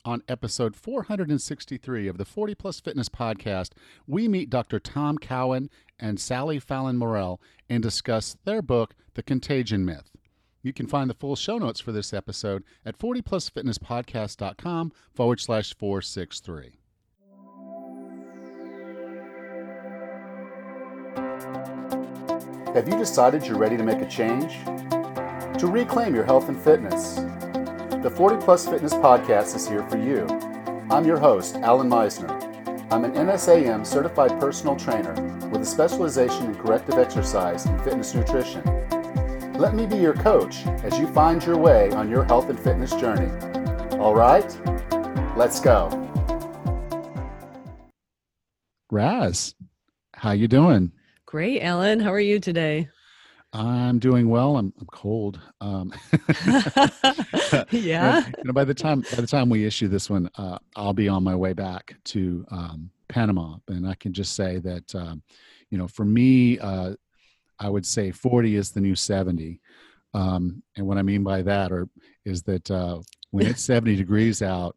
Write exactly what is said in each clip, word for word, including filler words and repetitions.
On episode four hundred sixty-three of the forty Plus Fitness podcast, we meet Doctor Tom Cowan and Sally Fallon Morell and discuss their book, The Contagion Myth. You can find the full show notes for this episode at forty plus fitness podcast dot com forward slash 463. Have you decided you're ready to make a change? To reclaim your health and fitness? The forty Plus Fitness Podcast is here for you. I'm your host, Alan Meisner. I'm an N S A M certified personal trainer with a specialization in corrective exercise and fitness nutrition. Let me be your coach as you find your way on your health and fitness journey. All right, let's go. Raz, how you doing? Great, Alan. How are you today? I'm doing well. I'm, I'm cold. Um, yeah. You know, by the time by the time we issue this one, uh, I'll be on my way back to um, Panama, and I can just say that, um, you know, for me, uh, I would say forty is the new seventy, um, and what I mean by that, or is that uh, when it's seventy degrees out,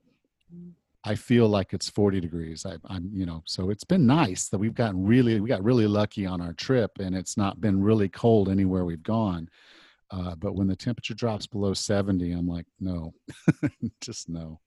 I feel like it's forty degrees. I, I'm, you know, so it's been nice that we've gotten really, we got really lucky on our trip, and it's not been really cold anywhere we've gone. Uh, but when the temperature drops below seventy, I'm like, no, just no.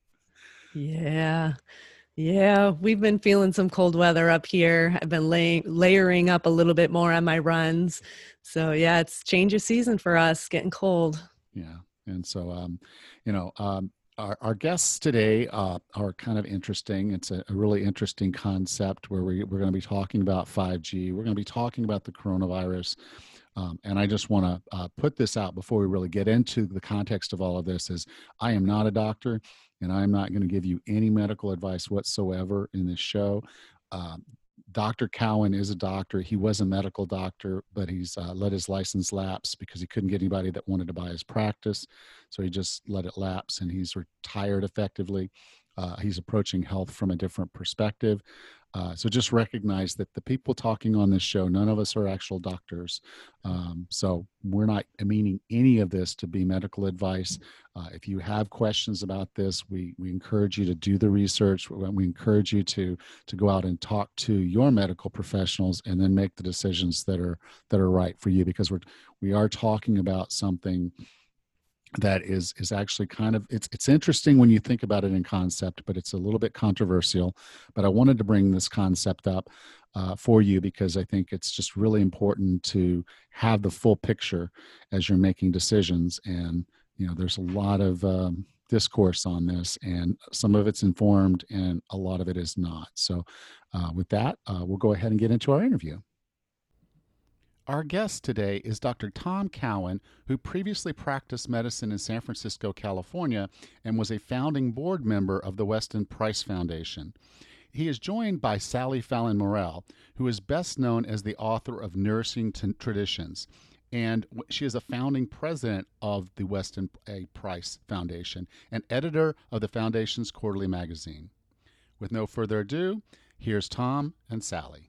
Yeah. Yeah. We've been feeling some cold weather up here. I've been lay- layering up a little bit more on my runs. So yeah, it's change of season for us, getting cold. Yeah. And so, um, you know, um, Our, our guests today uh, are kind of interesting. It's a, a really interesting concept where we, we're going to be talking about five G. We're going to be talking about the coronavirus. Um, and I just want to uh, put this out before we really get into the context of all of this is I am not a doctor, and I'm not going to give you any medical advice whatsoever in this show. Um, Doctor Cowan is a doctor. He was a medical doctor, but he's uh, let his license lapse because he couldn't get anybody that wanted to buy his practice. So he just let it lapse, and he's retired effectively. Uh, he's approaching health from a different perspective. Uh, so just recognize that the people talking on this show, none of us are actual doctors. Um, so we're not meaning any of this to be medical advice. Uh, if you have questions about this, we we encourage you to do the research. We, we encourage you to to go out and talk to your medical professionals and then make the decisions that are that are right for you, because we're we are talking about something that is is actually kind of it's it's interesting when you think about it in concept, but it's a little bit controversial. But I wanted to bring this concept up uh, for you because I think it's just really important to have the full picture as you're making decisions. And you know, there's a lot of um, discourse on this, and some of it's informed, and a lot of it is not. So, uh, with that, uh, we'll go ahead and get into our interview. Our guest today is Doctor Tom Cowan, who previously practiced medicine in San Francisco, California, and was a founding board member of the Weston Price Foundation. He is joined by Sally Fallon Morell, who is best known as the author of Nourishing T- Traditions, and she is a founding president of the Weston A. Price Foundation and editor of the foundation's quarterly magazine. With no further ado, here's Tom and Sally.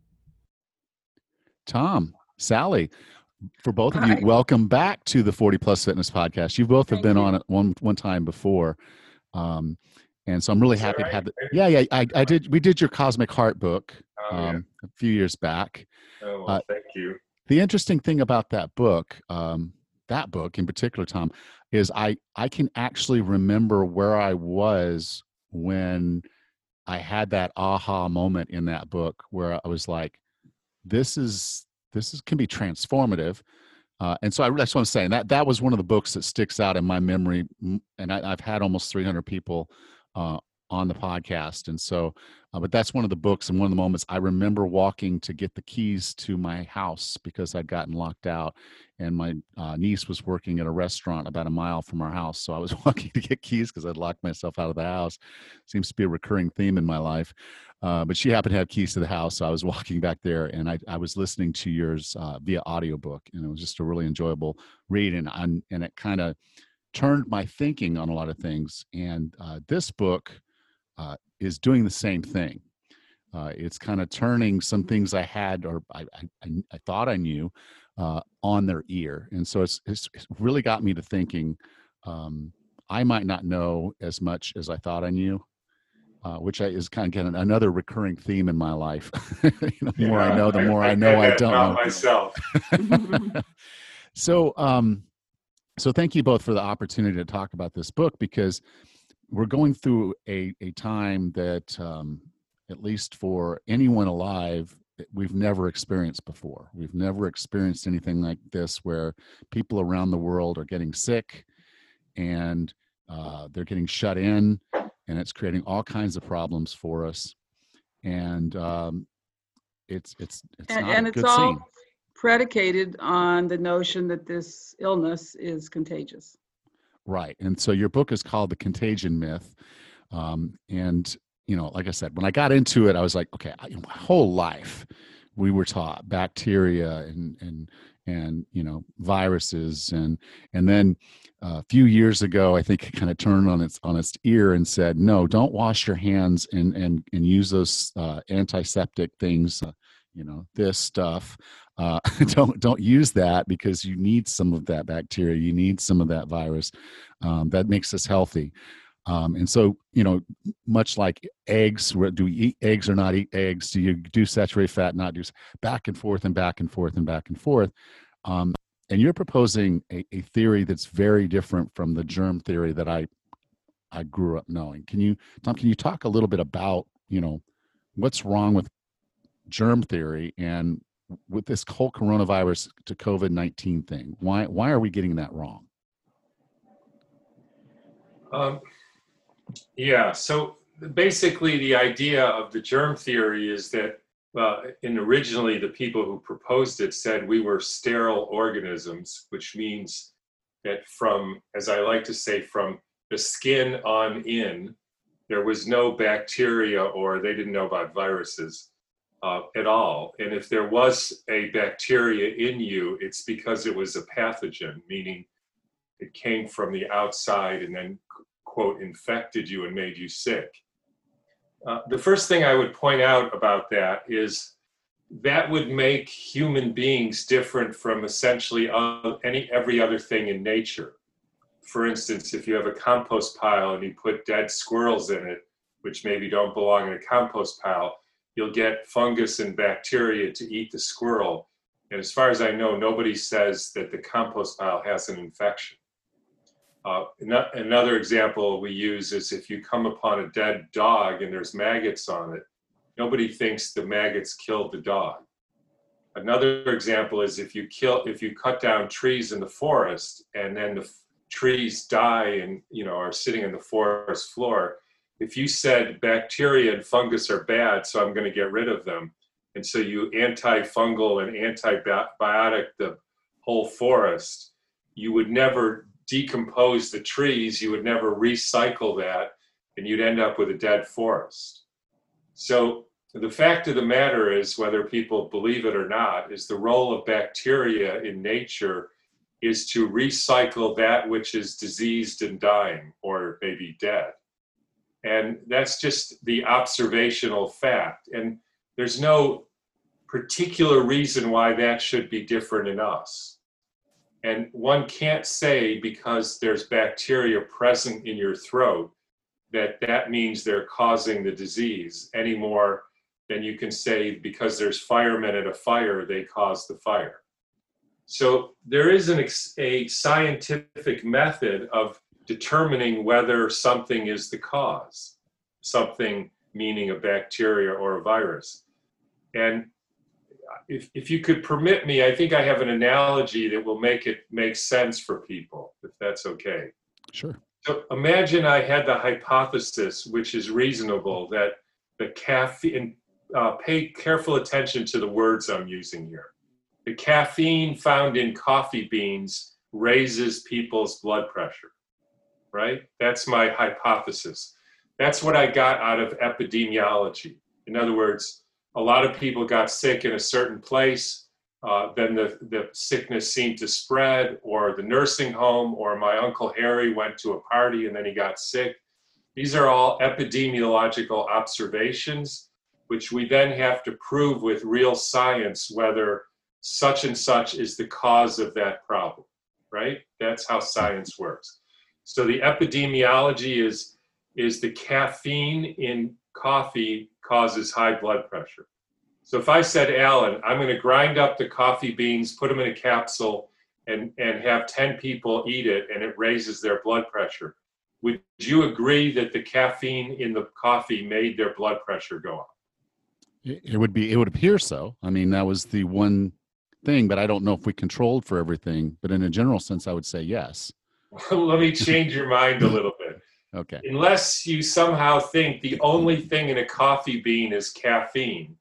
Tom, Sally, for both of you, Hi. welcome back to the forty Plus Fitness Podcast. You both have Thank been you. on it one one time before, um, and so I'm really Is that happy to right? have it. Yeah, yeah, I, I did. We did your Cosmic Heart book Oh, yeah. um, a few years back. Oh, well, Uh, thank you. the interesting thing about that book, um, that book in particular, Tom, is I I can actually remember where I was when I had that aha moment in that book where I was like, this is this is can be transformative. Uh, and so I, that's what I'm saying. That that was one of the books that sticks out in my memory. M- And I, I've had almost three hundred people uh, on the podcast, and so, uh, but that's one of the books and one of the moments I remember walking to get the keys to my house because I'd gotten locked out, and my uh, niece was working at a restaurant about a mile from our house, so I was walking to get keys because I'd locked myself out of the house. Seems to be a recurring theme in my life. Uh, but she happened to have keys to the house, so I was walking back there, and I, I was listening to yours uh, via audiobook, and it was just a really enjoyable read, and and, and it kind of turned my thinking on a lot of things. And uh, this book uh, is doing the same thing. Uh, it's kind of turning some things I had or I, I, I thought I knew uh, on their ear, and so it's, it's it's really got me to thinking um, I might not know as much as I thought I knew, uh, which I, is kind of again another recurring theme in my life. You know, the more I Yeah, know, the I, more I I know get I that don't about know. myself. So, um, so thank you both for the opportunity to talk about this book, because we're going through a, a time that, um, at least for anyone alive, we've never experienced before. We've never experienced anything like this, where people around the world are getting sick, and uh, they're getting shut in, and it's creating all kinds of problems for us. And um, it's it's it's And, not a and it's good all scene. predicated on the notion that this illness is contagious. Right. And so your book is called The Contagion Myth. Um, and, you know, like I said, when I got into it, I was like, okay, I, my whole life we were taught bacteria and, and, and, you know, viruses. And, and then uh, a few years ago, I think it kind of turned on its, on its ear and said, no, don't wash your hands and, and, and use those uh, antiseptic things, uh, you know, this stuff. Uh, don't, don't use that, because you need some of that bacteria. You need some of that virus um, that makes us healthy. Um, and so, you know, much like eggs, do we eat eggs or not eat eggs? Do you do saturated fat, not do, back and forth and back and forth and back and forth. Um, and you're proposing a, a theory that's very different from the germ theory that I, I grew up knowing. Can you, Tom, can you talk a little bit about, you know, what's wrong with germ theory and with this whole coronavirus to COVID nineteen thing? Why, why are we getting that wrong? Um, yeah, so basically the idea of the germ theory is that, uh, and originally the people who proposed it said we were sterile organisms, which means that from, as I like to say, from the skin on in, there was no bacteria, or they didn't know about viruses uh, at all. And if there was a bacteria in you, it's because it was a pathogen, meaning it came from the outside and then, quote, infected you and made you sick. Uh, the first thing I would point out about that is that would make human beings different from essentially any every other thing in nature. For instance, if you have a compost pile and you put dead squirrels in it, which maybe don't belong in a compost pile, you'll get fungus and bacteria to eat the squirrel. And as far as I know, nobody says that the compost pile has an infection. Uh, another example we use is if you come upon a dead dog and there's maggots on it, nobody thinks the maggots killed the dog. Another example is if you kill, if you cut down trees in the forest and then the f- trees die and, you know, are sitting on the forest floor, if you said bacteria and fungus are bad, so I'm going to get rid of them, and so you antifungal and antibiotic the whole forest, you would never decompose the trees, you would never recycle that, and you'd end up with a dead forest. So the fact of the matter is, whether people believe it or not, is the role of bacteria in nature is to recycle that which is diseased and dying, or maybe dead. And that's just the observational fact. And there's no particular reason why that should be different in us. And one can't say because there's bacteria present in your throat that that means they're causing the disease any more than you can say because there's firemen at a fire, they cause the fire. So there is an ex- a scientific method of determining whether something is the cause, something meaning a bacteria or a virus. And If, if you could permit me, I think I have an analogy that will make it make sense for people, if that's okay. Sure. So imagine I had the hypothesis, which is reasonable, that the caffeine, uh, pay careful attention to the words I'm using here. The caffeine found in coffee beans raises people's blood pressure, right? That's my hypothesis. That's what I got out of epidemiology. In other words, a lot of people got sick in a certain place, uh, then the, the sickness seemed to spread, or the nursing home, or my Uncle Harry went to a party and then he got sick. These are all epidemiological observations, which we then have to prove with real science whether such and such is the cause of that problem, right? That's how science works. So the epidemiology is, is the caffeine in coffee causes high blood pressure. So if I said, Alan, I'm going to grind up the coffee beans, put them in a capsule, and, and have ten people eat it, and it raises their blood pressure, would you agree that the caffeine in the coffee made their blood pressure go up? It it would be, it would appear so. I mean, that was the one thing, but I don't know if we controlled for everything. But in a general sense, I would say yes. Let me change your mind a little bit. Okay. Unless you somehow think the only thing in a coffee bean is caffeine,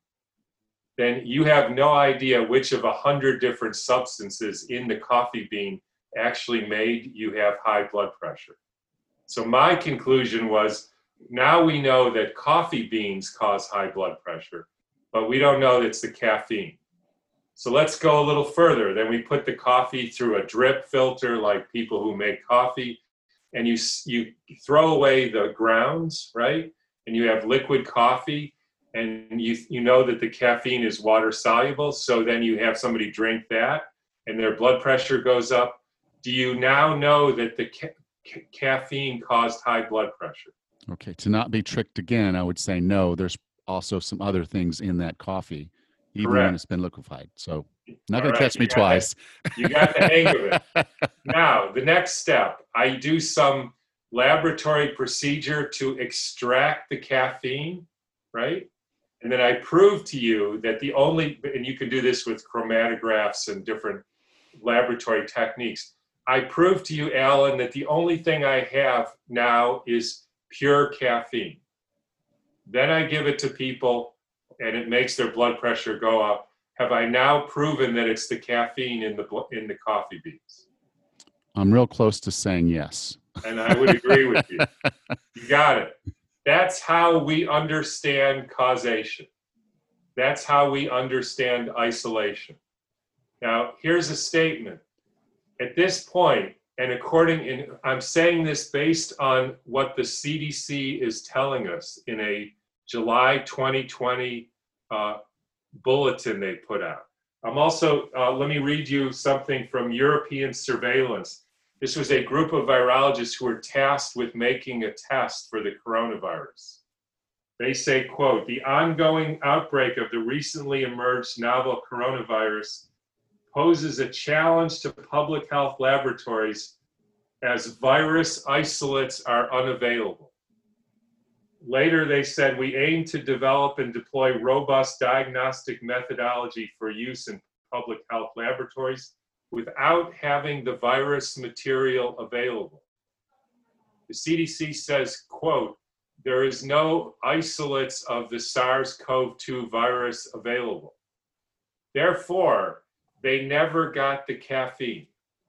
then you have no idea which of a hundred different substances in the coffee bean actually made you have high blood pressure. So my conclusion was, now we know that coffee beans cause high blood pressure, but we don't know it's the caffeine. So let's go a little further. Then we put the coffee through a drip filter like people who make coffee, and you, you throw away the grounds, right? And you have liquid coffee, and you, you know that the caffeine is water soluble. So then you have somebody drink that and their blood pressure goes up. Do you now know that the ca- ca- caffeine caused high blood pressure? Okay. To not be tricked again, I would say no. There's also some other things in that coffee, even Correct. when it's been liquefied. So not All going right, to catch me you got twice. that- You got the hang of it. Now, the next step, I do some laboratory procedure to extract the caffeine, right? And then I prove to you that the only, and you can do this with chromatographs and different laboratory techniques. I prove to you, Alan, that the only thing I have now is pure caffeine. Then I give it to people and it makes their blood pressure go up. Have I now proven that it's the caffeine in the in the coffee beans? I'm real close to saying yes. And I would agree with you. You got it. That's how we understand causation. That's how we understand isolation. Now, here's a statement. At this point, and according, in, I'm saying this based on what the C D C is telling us in a July twenty twenty uh, bulletin they put out. I'm also, uh, let me read you something from European Surveillance. This was a group of virologists who were tasked with making a test for the coronavirus. They say, quote, the ongoing outbreak of the recently emerged novel coronavirus poses a challenge to public health laboratories as virus isolates are unavailable. Later, they said, we aim to develop and deploy robust diagnostic methodology for use in public health laboratories without having the virus material available. The C D C says, quote, there is no isolates of the SARS CoV two virus available. Therefore, they never got the caffeine.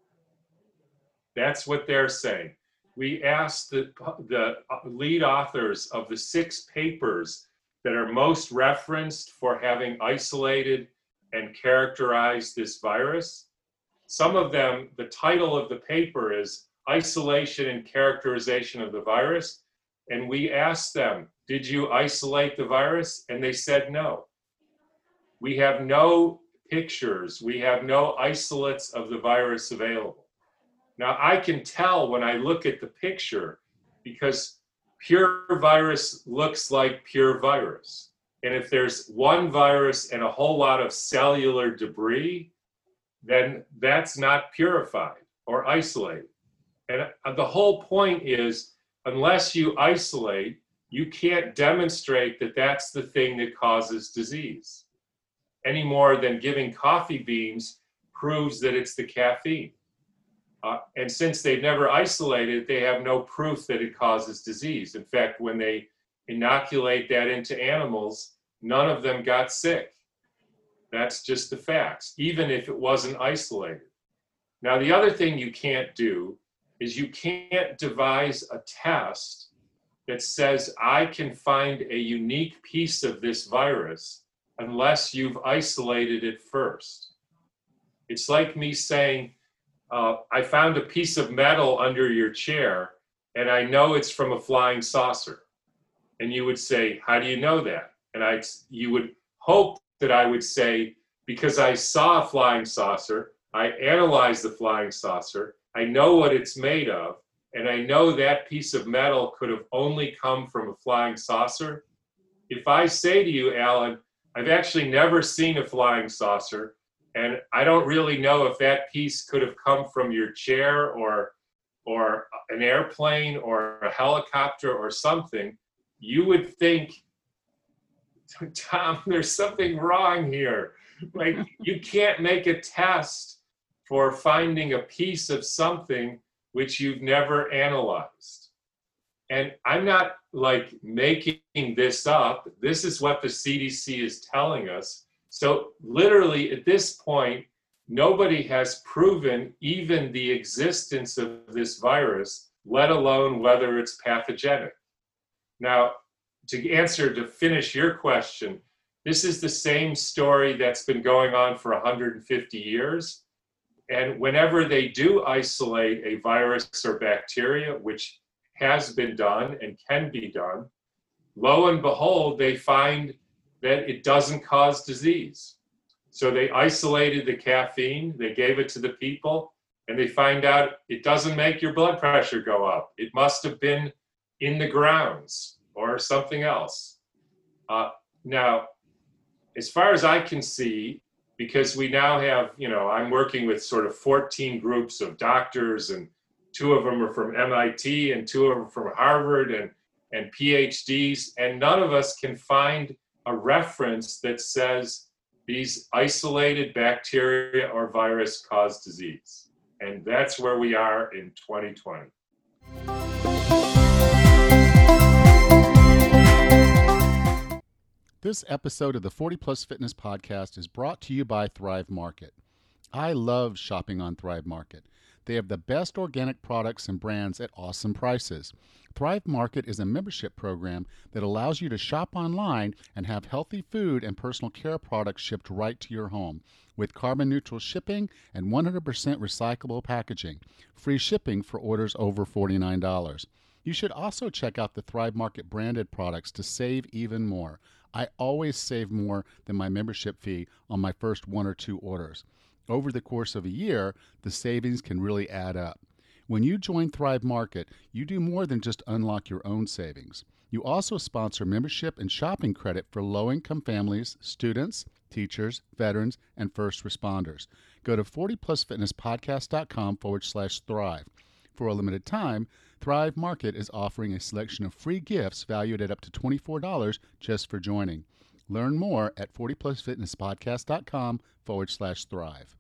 That's what they're saying. We asked the, the lead authors of the six papers that are most referenced for having isolated and characterized this virus. Some of them, the title of the paper is Isolation and Characterization of the Virus. And we asked them, did you isolate the virus? And they said no. We have no pictures. We have no isolates of the virus available. Now, I can tell when I look at the picture because pure virus looks like pure virus. And if there's one virus and a whole lot of cellular debris, then that's not purified or isolated. And the whole point is, unless you isolate, you can't demonstrate that that's the thing that causes disease, any more than giving coffee beans proves that it's the caffeine. Uh, and since they've never isolated, they have no proof that it causes disease. In fact, when they inoculate that into animals, none of them got sick. That's just the facts, even if it wasn't isolated. Now, the other thing you can't do is you can't devise a test that says, I can find a unique piece of this virus unless you've isolated it first. It's like me saying, uh, I found a piece of metal under your chair and I know it's from a flying saucer. And you would say, how do you know that? And I, you would hope that I would say, because I saw a flying saucer, I analyzed the flying saucer, I know what it's made of, and I know that piece of metal could have only come from a flying saucer. If I say to you, Alan, I've actually never seen a flying saucer, and I don't really know if that piece could have come from your chair or or an airplane or a helicopter or something, you would think, Tom, there's something wrong here. Like, you can't make a test for finding a piece of something which you've never analyzed. And I'm not like making this up. This is what the C D C is telling us. So literally at this point, nobody has proven even the existence of this virus, let alone whether it's pathogenic. Now, to answer, to finish your question, this is the same story that's been going on for one hundred fifty years. And whenever they do isolate a virus or bacteria, which has been done and can be done, lo and behold, they find that it doesn't cause disease. So they isolated the caffeine, they gave it to the people, and they find out it doesn't make your blood pressure go up. It must have been in the grounds or something else. Uh, now, as far as I can see, because we now have, you know, I'm working with sort of fourteen groups of doctors, and two of them are from M I T and two of them from Harvard, and, and PhDs, and none of us can find a reference that says these isolated bacteria or virus cause disease. And that's where we are in twenty twenty. This episode of the forty Plus Fitness Podcast is brought to you by Thrive Market. I love shopping on Thrive Market. They have the best organic products and brands at awesome prices. Thrive Market is a membership program that allows you to shop online and have healthy food and personal care products shipped right to your home, with carbon neutral shipping and one hundred percent recyclable packaging. Free shipping for orders over forty-nine dollars. You should also check out the Thrive Market branded products to save even more. I always save more than my membership fee on my first one or two orders. Over the course of a year, the savings can really add up. When you join Thrive Market, you do more than just unlock your own savings. You also sponsor membership and shopping credit for low-income families, students, teachers, veterans, and first responders. Go to forty plus fitness podcast dot com forward slash thrive. For a limited time, Thrive Market is offering a selection of free gifts valued at up to twenty-four dollars just for joining. Learn more at forty plus fitness podcast dot com forward slash thrive.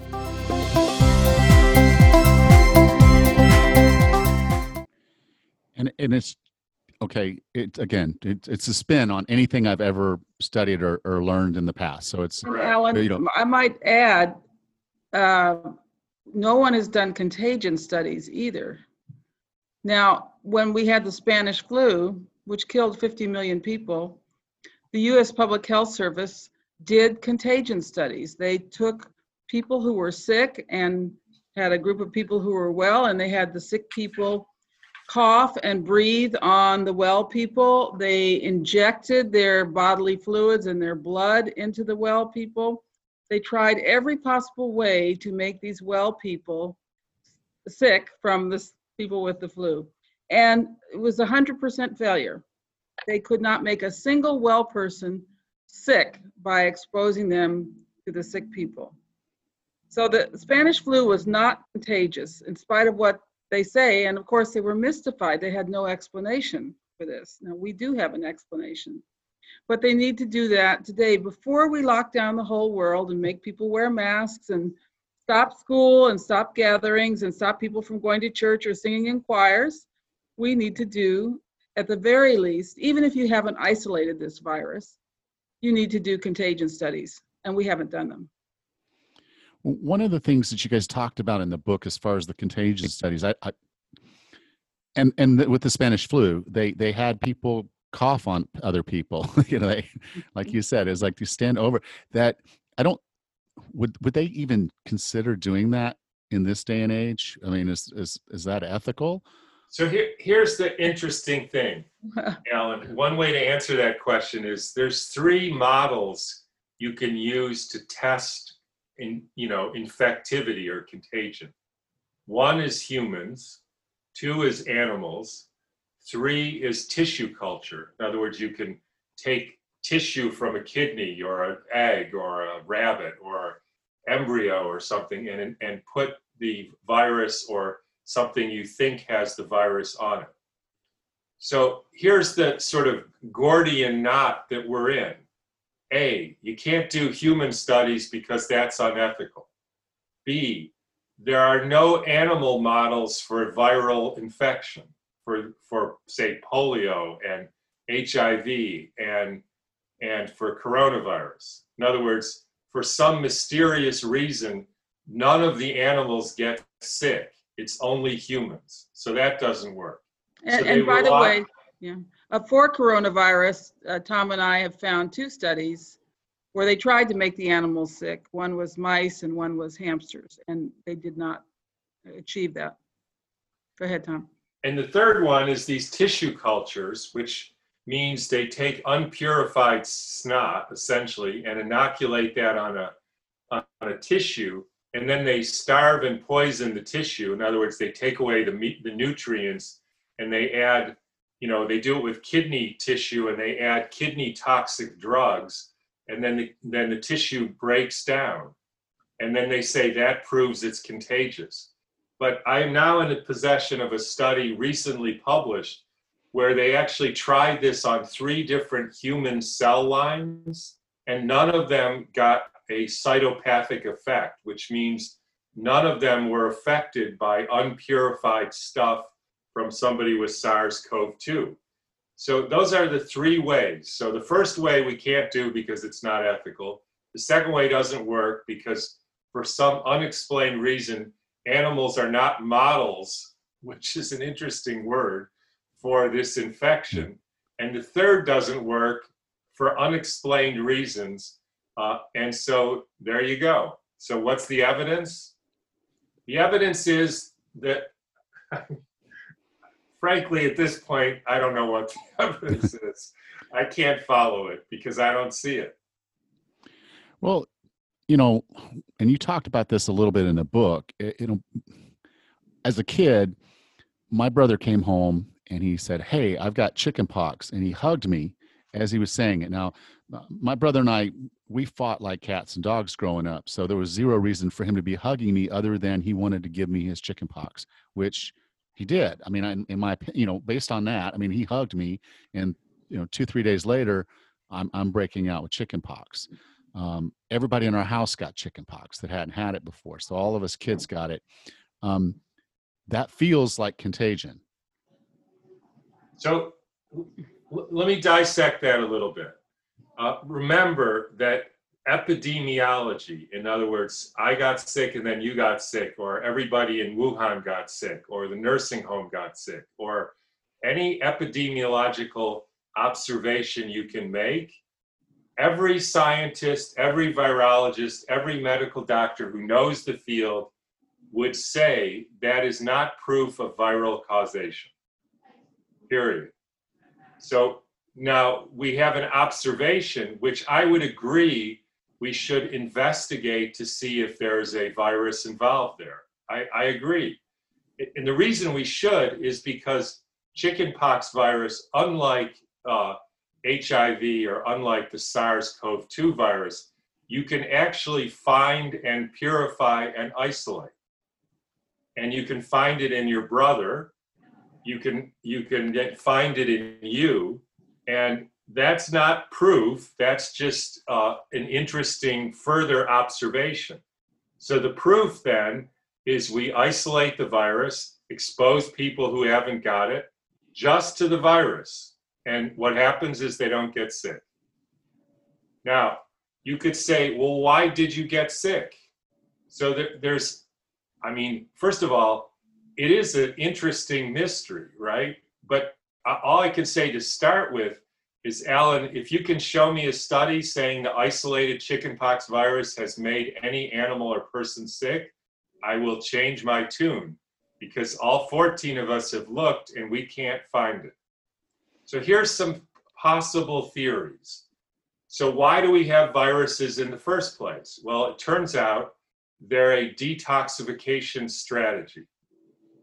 And and it's okay. It again, it, it's a spin on anything I've ever studied or, or learned in the past. So it's And Alan, you know, I might add, uh, no one has done contagion studies either. Now, when we had the Spanish flu, which killed fifty million people, the U S Public Health Service did contagion studies. They took people who were sick and had a group of people who were well, and they had the sick people cough and breathe on the well people. They injected their bodily fluids and their blood into the well people. They tried every possible way to make these well people sick from the people with the flu. And it was a one hundred percent failure. They could not make a single well person sick by exposing them to the sick people. So the Spanish flu was not contagious, in spite of what they say. And of course, they were mystified. They had no explanation for this. Now, we do have an explanation. But they need to do that today before we lock down the whole world and make people wear masks and stop school and stop gatherings and stop people from going to church or singing in choirs. We need to do, at the very least, even if you haven't isolated this virus, you need to do contagion studies, and we haven't done them. one of the things that you guys talked about in the book, as far as the contagion studies, I, I and and the, with the Spanish flu, they they had people cough on other people. You know, they, like you said, it's like to stand over that. I don't. Would would they even consider doing that in this day and age? I mean, is is is that ethical? So here, here's the interesting thing, Alan. One way to answer that question is there's three models you can use to test in, you know, infectivity or contagion. One is humans, Two is animals. Three is tissue culture. In other words, you can take tissue from a kidney or an egg or a rabbit or embryo or something and, and put the virus or something you think has the virus on it. So here's the sort of Gordian knot that we're in. A, you can't do human studies because that's unethical. B, there are no animal models for viral infection, for, for say, polio and H I V and, and for coronavirus. In other words, for some mysterious reason, none of the animals get sick. It's only humans. So that doesn't work. And, So and by the rely- way, yeah, uh, for coronavirus, uh, Tom and I have found two studies where they tried to make the animals sick. One was mice and one was hamsters, and they did not achieve that. Go ahead, Tom. And the third one is these tissue cultures, which means they take unpurified snot, essentially, and inoculate that on a, on a tissue, and then they starve and poison the tissue. In other words, they take away the meat, the nutrients, and they add, you know, they do it with kidney tissue, and they add kidney toxic drugs, and then the, then the tissue breaks down. And then they say that proves it's contagious. But I am now in the possession of a study recently published where they actually tried this on three different human cell lines, and none of them got a cytopathic effect, which means none of them were affected by unpurified stuff from somebody with SARS CoV two. So those are the three ways. So the first way we can't do because it's not ethical. The second way doesn't work because for some unexplained reason, animals are not models, which is an interesting word, for this infection. And the third doesn't work for unexplained reasons. Uh, and so there you go. So what's the evidence? The evidence is that, frankly, at this point, I don't know what the evidence is. I can't follow it because I don't see it. Well, you know, and you talked about this a little bit in the book. It, you know, as a kid, my brother came home and he said, "Hey, I've got chicken pox," and he hugged me as he was saying it. Now, my brother and I, we fought like cats and dogs growing up, so there was zero reason for him to be hugging me other than he wanted to give me his chicken pox, which he did. I mean, I, in my, you know, based on that, I mean, he hugged me, and you know, two, three days later, I'm I'm breaking out with chicken pox. Um, everybody in our house got chicken pox that hadn't had it before, so all of us kids got it. Um, that feels like contagion. So l- let me dissect that a little bit. Uh, remember that epidemiology, in other words, I got sick and then you got sick, or everybody in Wuhan got sick, or the nursing home got sick, or any epidemiological observation you can make, every scientist, every virologist, every medical doctor who knows the field would say that is not proof of viral causation, period. So now we have an observation, which I would agree we should investigate to see if there is a virus involved there. I, I agree. And the reason we should is because chickenpox virus, unlike uh, H I V or unlike the SARS CoV two virus, you can actually find and purify and isolate. And you can find it in your brother. You can, you can get, find it in you. And that's not proof. That's just uh, an interesting further observation. So the proof then is we isolate the virus, expose people who haven't got it just to the virus. And what happens is they don't get sick. Now, you could say, well, why did you get sick? So there, there's, I mean, first of all, it is an interesting mystery, right? But all I can say to start with is, Alan, if you can show me a study saying the isolated chickenpox virus has made any animal or person sick, I will change my tune, because all fourteen of us have looked and we can't find it. So here's some possible theories. So why do we have viruses in the first place? Well, it turns out they're a detoxification strategy.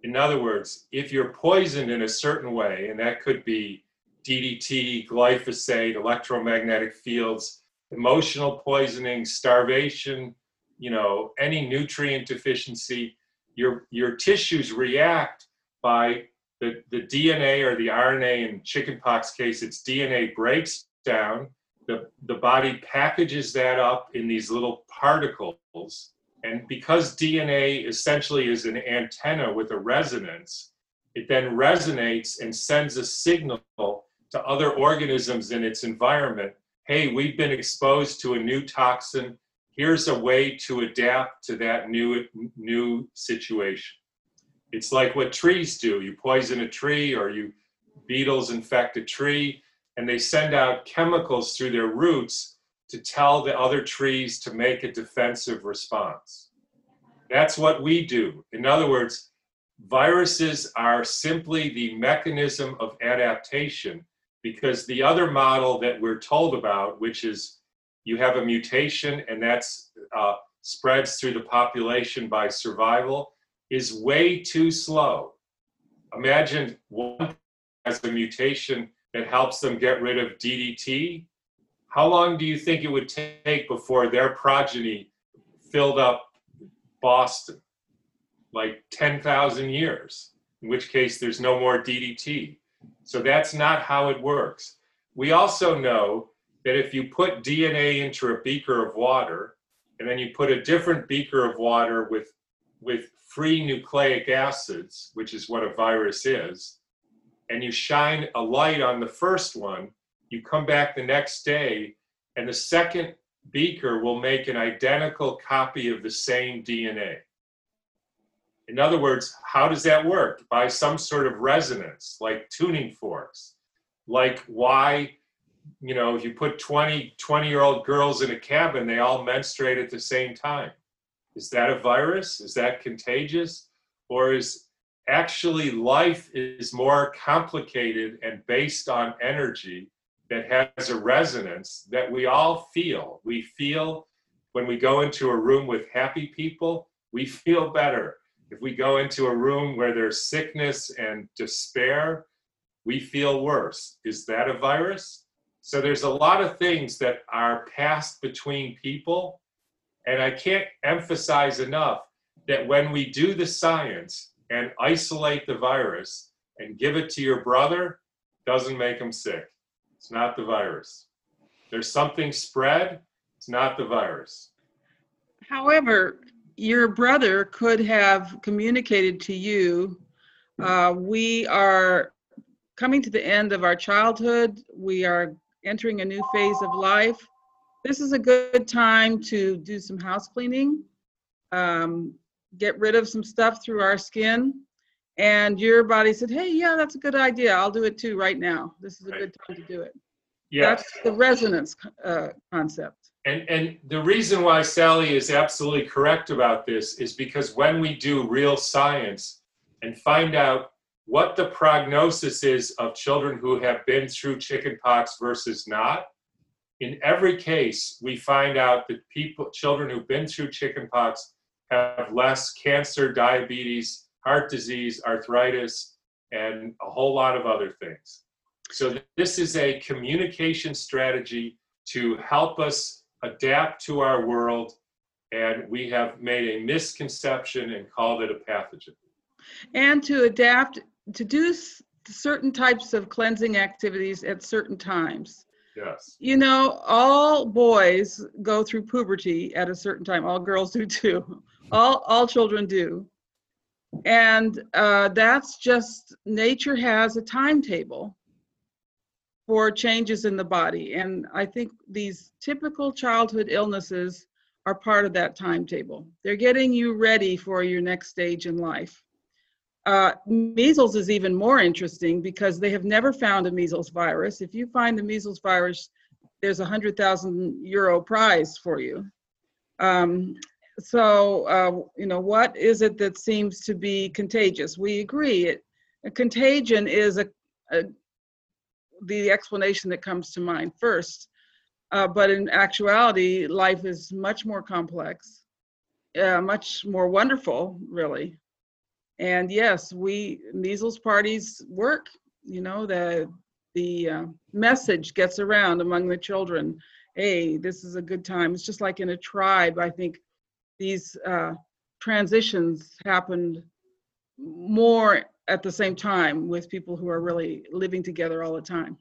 In other words, if you're poisoned in a certain way, and that could be D D T, glyphosate, electromagnetic fields, emotional poisoning, starvation, you know, any nutrient deficiency, your, your tissues react by the, the D N A or the R N A. In chickenpox case, its D N A breaks down. The, the body packages that up in these little particles. And because D N A essentially is an antenna with a resonance, it then resonates and sends a signal to other organisms in its environment. Hey, we've been exposed to a new toxin. Here's a way to adapt to that new, new situation. It's like what trees do. You poison a tree, or you beetles infect a tree, and they send out chemicals through their roots to tell the other trees to make a defensive response. That's what we do. In other words, viruses are simply the mechanism of adaptation, because the other model that we're told about, which is you have a mutation and that's uh, spreads through the population by survival, is way too slow. Imagine one has a mutation that helps them get rid of D D T. How long do you think it would take before their progeny filled up Boston? Like ten thousand years, in which case there's no more D D T. So that's not how it works. We also know that if you put D N A into a beaker of water, and then you put a different beaker of water with, with free nucleic acids, which is what a virus is, and you shine a light on the first one, you come back the next day, and the second beaker will make an identical copy of the same D N A. In other words, how does that work? By some sort of resonance, like tuning forks. Like why, you know, if you put twenty, twenty-year-old girls in a cabin, they all menstruate at the same time. Is that a virus? Is that contagious? Or is actually life is more complicated and based on energy that has a resonance that we all feel. We feel when we go into a room with happy people, we feel better. If we go into a room where there's sickness and despair, we feel worse. Is that a virus? So there's a lot of things that are passed between people. And I can't emphasize enough that when we do the science and isolate the virus and give it to your brother, doesn't make him sick. It's not the virus. There's something spread, it's not the virus. However, your brother could have communicated to you, uh, we are coming to the end of our childhood. We are entering a new phase of life. This is a good time to do some house cleaning, um, get rid of some stuff through our skin. And your body said, hey, yeah, that's a good idea. I'll do it too right now. This is a Right. good time to do it. Yeah. That's the resonance uh, concept. And, and the reason why Sally is absolutely correct about this is because when we do real science and find out what the prognosis is of children who have been through chickenpox versus not, in every case, we find out that people, children who've been through chickenpox have less cancer, diabetes, heart disease, arthritis, and a whole lot of other things. So this is a communication strategy to help us adapt to our world, and we have made a misconception and called it a pathogen. And to adapt, to do s- certain types of cleansing activities at certain times. Yes. You know, all boys go through puberty at a certain time. All girls do too. All, all children do. And uh, that's just, nature has a timetable for changes in the body. And I think these typical childhood illnesses are part of that timetable. They're getting you ready for your next stage in life. Uh, measles is even more interesting because they have never found a measles virus. If you find the measles virus, there's a one hundred thousand euro prize for you. Um, so, uh, you know, what is it that seems to be contagious? We agree. It, a contagion is a, a the explanation that comes to mind first. Uh, but in actuality, life is much more complex, uh, much more wonderful, really. And yes, we, measles parties work, you know, the, the uh, message gets around among the children. Hey, this is a good time. It's just like in a tribe. I think these uh, transitions happened more at the same time with people who are really living together all the time.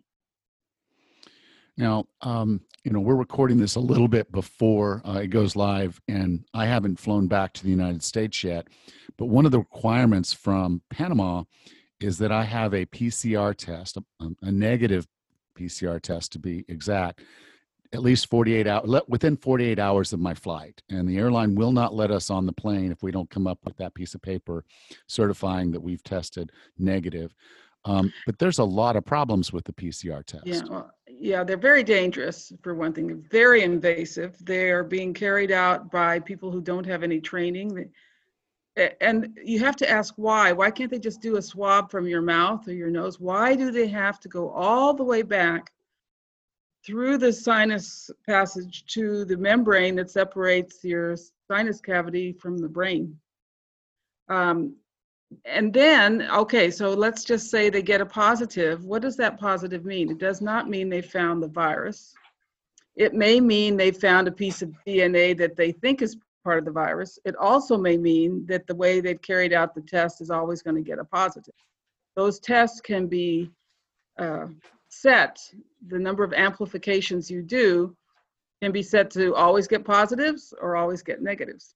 Now, um, you know, we're recording this a little bit before uh, it goes live, and I haven't flown back to the United States yet. But one of the requirements from Panama is that I have a P C R test, a, a negative P C R test to be exact, at least forty-eight hours, within forty-eight hours of my flight. And the airline will not let us on the plane if we don't come up with that piece of paper certifying that we've tested negative. Um, but there's a lot of problems with the P C R test. Yeah, well, yeah, they're very dangerous, for one thing, very invasive. They're being carried out by people who don't have any training. And you have to ask why. Why can't they just do a swab from your mouth or your nose? Why do they have to go all the way back through the sinus passage to the membrane that separates your sinus cavity from the brain? Um, and then, okay, so let's just say they get a positive. What does that positive mean? It does not mean they found the virus. It may mean they found a piece of D N A that they think is part of the virus. It also may mean that the way they've carried out the test is always going to get a positive. Those tests can be uh, set, the number of amplifications you do can be set to always get positives or always get negatives.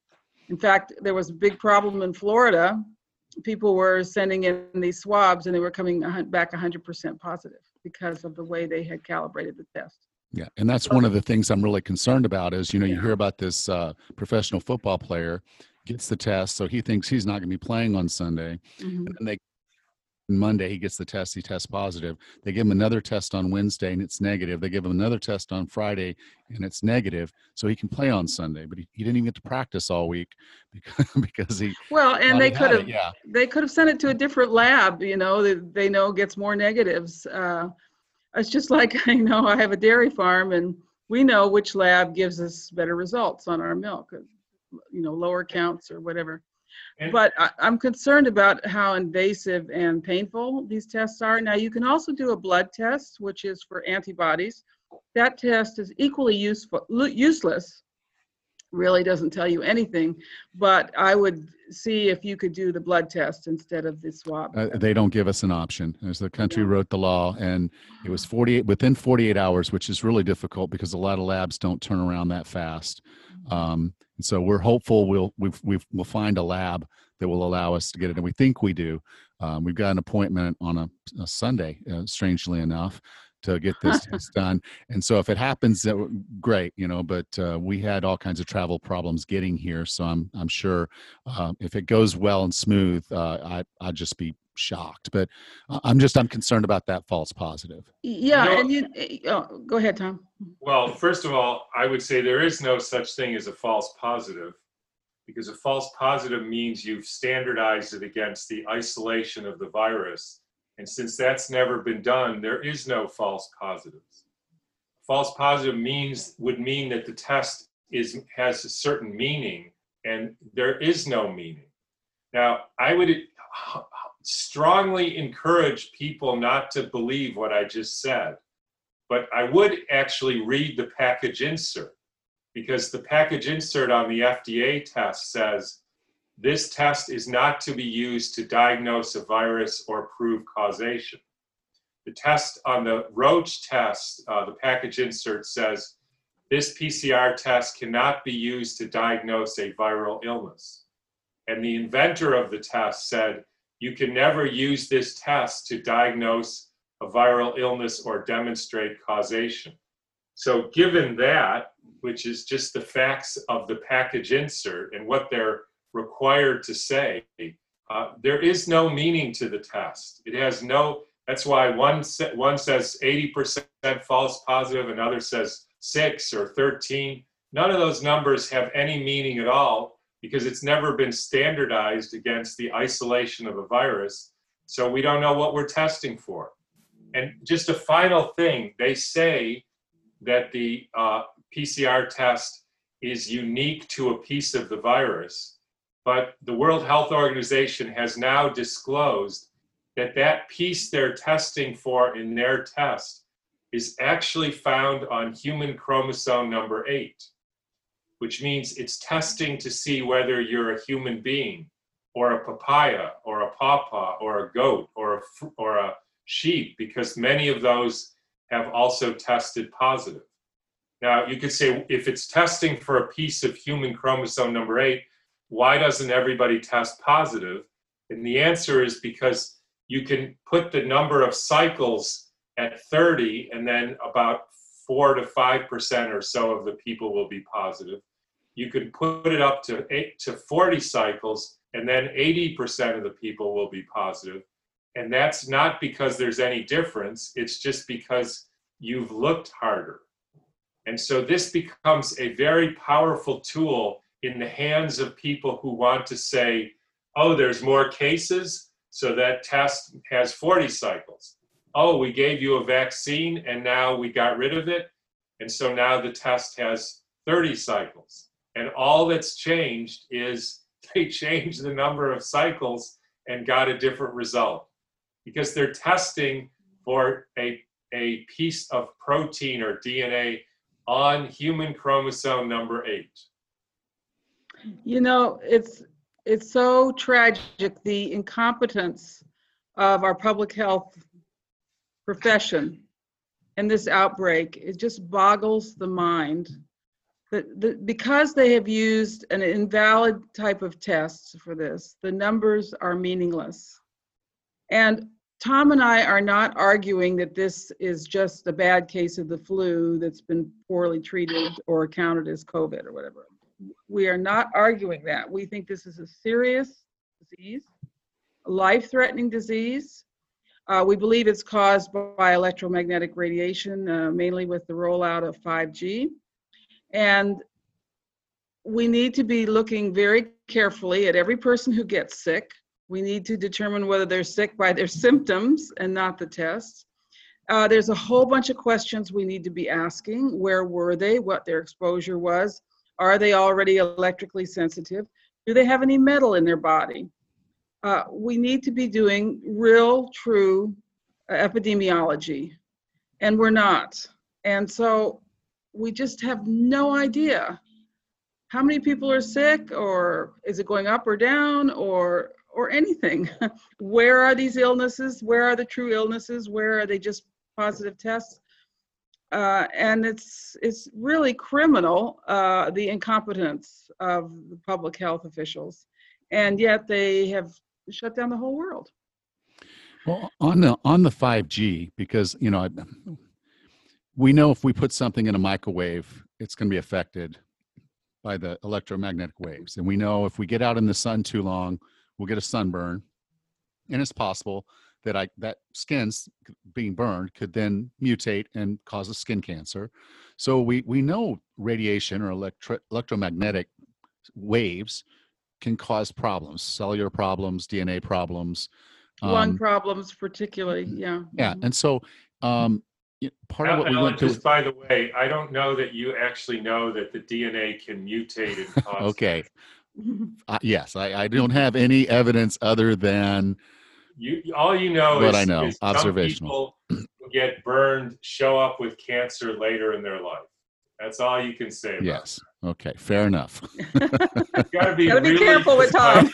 In fact, there was a big problem in Florida. People were sending in these swabs and they were coming back one hundred percent positive because of the way they had calibrated the test. Yeah, and that's one of the things I'm really concerned about is, you know, you Yeah. hear about this uh, professional football player gets the test, so he thinks he's not going to be playing on Sunday. Mhm. And then they Monday he gets the test, he tests positive. They give him another test on Wednesday and it's negative. They give him another test on Friday and it's negative, so he can play on Sunday. But he, he didn't even get to practice all week because because he Well, and thought they he could had it. have, Yeah. they could have sent it to a different lab, you know, that they know gets more negatives. Uh, it's just like, I know I have a dairy farm and we know which lab gives us better results on our milk, you know, lower counts or whatever. And- But I, I'm concerned about how invasive and painful these tests are. Now, you can also do a blood test, which is for antibodies. That test is equally useful, useless, really doesn't tell you anything, but I would see if you could do the blood test instead of the swab. Uh, they don't give us an option. As the country Yeah. wrote the law, and it was forty-eight within forty-eight hours, which is really difficult because a lot of labs don't turn around that fast. Um, and so we're hopeful we'll we've, we've, we'll find a lab that will allow us to get it, and we think we do. Um, we've got an appointment on a, a Sunday, uh, strangely enough, to get this test done. And so if it happens, uh, great, you know, but uh, we had all kinds of travel problems getting here. So I'm, I'm sure uh, if it goes well and smooth, uh, I, I'd just be shocked, but uh, I'm just, I'm concerned about that false positive. Yeah, You know- and you, oh, go ahead, Tom. Well, first of all, I would say there is no such thing as a false positive, because a false positive means you've standardized it against the isolation of the virus. And since that's never been done, there is no false positives. False positive means would mean that the test is has a certain meaning, and there is no meaning. Now, I would strongly encourage people not to believe what I just said, but I would actually read the package insert, because the package insert on the F D A test says, this test is not to be used to diagnose a virus or prove causation. The test on the Roche test, uh, the package insert says, this P C R test cannot be used to diagnose a viral illness. And the inventor of the test said, you can never use this test to diagnose a viral illness or demonstrate causation. So given that, which is just the facts of the package insert and what they're required to say, uh, there is no meaning to the test. It has no, that's why one, sa- one says eighty percent false positive, another says six or thirteen. None of those numbers have any meaning at all, because it's never been standardized against the isolation of a virus. So we don't know what we're testing for. And just a final thing, they say that the uh, P C R test is unique to a piece of the virus. but the World Health Organization has now disclosed that that piece they're testing for in their test is actually found on human chromosome number eight, which means it's testing to see whether you're a human being or a papaya or a pawpaw or a goat or a, or a sheep, because many of those have also tested positive. Now, you could say, if it's testing for a piece of human chromosome number eight, why doesn't everybody test positive? And the answer is because you can put the number of cycles at thirty, and then about four to five percent or so of the people will be positive. You can put it up to eight to forty cycles, and then eighty percent of the people will be positive. And that's not because there's any difference, it's just because you've looked harder. And so this becomes a very powerful tool in the hands of people who want to say, oh, there's more cases, so that test has forty cycles. Oh, we gave you a vaccine and now we got rid of it, and so now the test has thirty cycles. And all that's changed is they changed the number of cycles and got a different result, because they're testing for a, a piece of protein or D N A on human chromosome number eight. You know, it's it's so tragic, the incompetence of our public health profession in this outbreak. It just boggles the mind that the, because they have used an invalid type of test for this, the numbers are meaningless. And Tom and I are not arguing that this is just a bad case of the flu that's been poorly treated or counted as COVID or whatever. We are not arguing that. We think this is a serious disease, a life-threatening disease. Uh, we believe it's caused by electromagnetic radiation, uh, mainly with the rollout of five G. And we need to be looking very carefully at every person who gets sick. We need to determine whether they're sick by their symptoms and not the tests. Uh, there's a whole bunch of questions we need to be asking. Where were they? What their exposure was? Are they already electrically sensitive? Do they have any metal in their body? Uh, we need to be doing real, true uh, epidemiology, and we're not. And so we just have no idea how many people are sick, or is it going up or down, or or anything. Where are these illnesses? Where are the true illnesses? Where are they just positive tests? Uh, and it's it's really criminal, uh, the incompetence of the public health officials, and yet they have shut down the whole world. Well, on the on the five G, because you know, we know if we put something in a microwave, it's going to be affected by the electromagnetic waves, and we know if we get out in the sun too long, we'll get a sunburn, and it's possible that I, that skin's being burned could then mutate and cause a skin cancer. So we, we know radiation or electro, electromagnetic waves can cause problems, cellular problems, D N A problems. Lung um, problems particularly, yeah. Yeah, and so um, part of what we Alan, went just to. by the way, I don't know that you actually know that the D N A can mutate and cause. Okay. Uh, yes, I, I don't have any evidence other than You, all you know what is, I know, is some observational. people who get burned show up with cancer later in their life. That's all you can say about Yes. Okay. Fair enough. it. You gotta be, Gotta be really careful with Tom.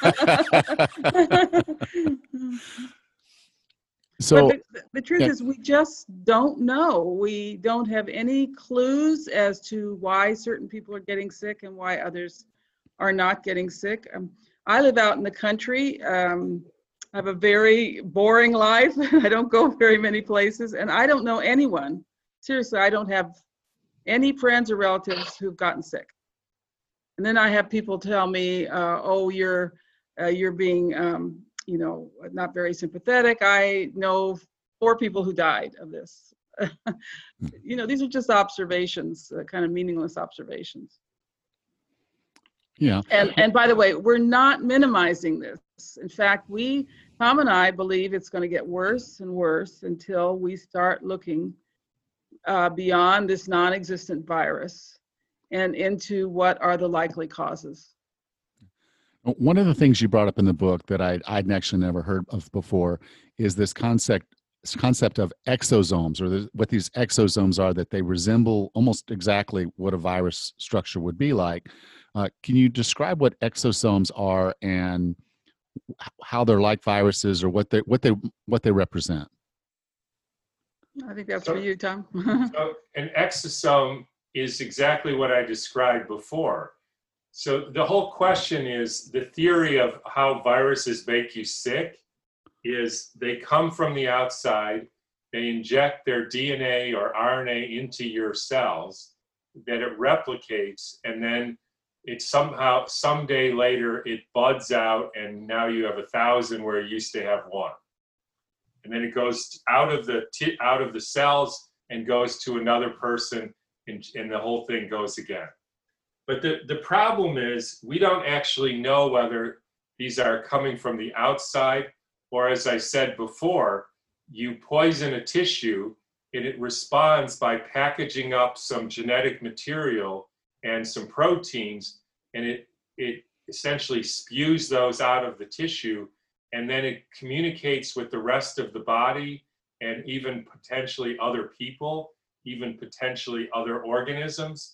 So but the, the truth yeah. is, we just don't know. We don't have any clues as to why certain people are getting sick and why others are not getting sick. Um, I live out in the country. Um, I have a very boring life. I don't go very many places, and I don't know anyone. Seriously, I don't have any friends or relatives who've gotten sick. And then I have people tell me, uh, "Oh, you're uh, you're being, um, you know, not very sympathetic. I know four people who died of this." You know, these are just observations, uh, kind of meaningless observations. Yeah. And and by the way, we're not minimizing this. In fact, we, Tom and I, believe it's going to get worse and worse until we start looking uh, beyond this non-existent virus and into what are the likely causes. One of the things you brought up in the book that I, I'd actually never heard of before is this concept this concept of exosomes, or the, what these exosomes are, that they resemble almost exactly what a virus structure would be like. Uh, can you describe what exosomes are and how they're like viruses, or what they what they what they represent? I think that's So- for you, Tom. So an exosome is exactly what I described before. So the whole question is, the theory of how viruses make you sick is they come from the outside, they inject their D N A or R N A into your cells, that it replicates, and then it somehow, someday later, it buds out, and now you have a thousand where you used to have one. And then it goes out of the t- out of the cells and goes to another person, and, and the whole thing goes again. But the, the problem is, we don't actually know whether these are coming from the outside, or, as I said before, you poison a tissue and it responds by packaging up some genetic material and some proteins, and it, it essentially spews those out of the tissue, and then it communicates with the rest of the body and even potentially other people, even potentially other organisms,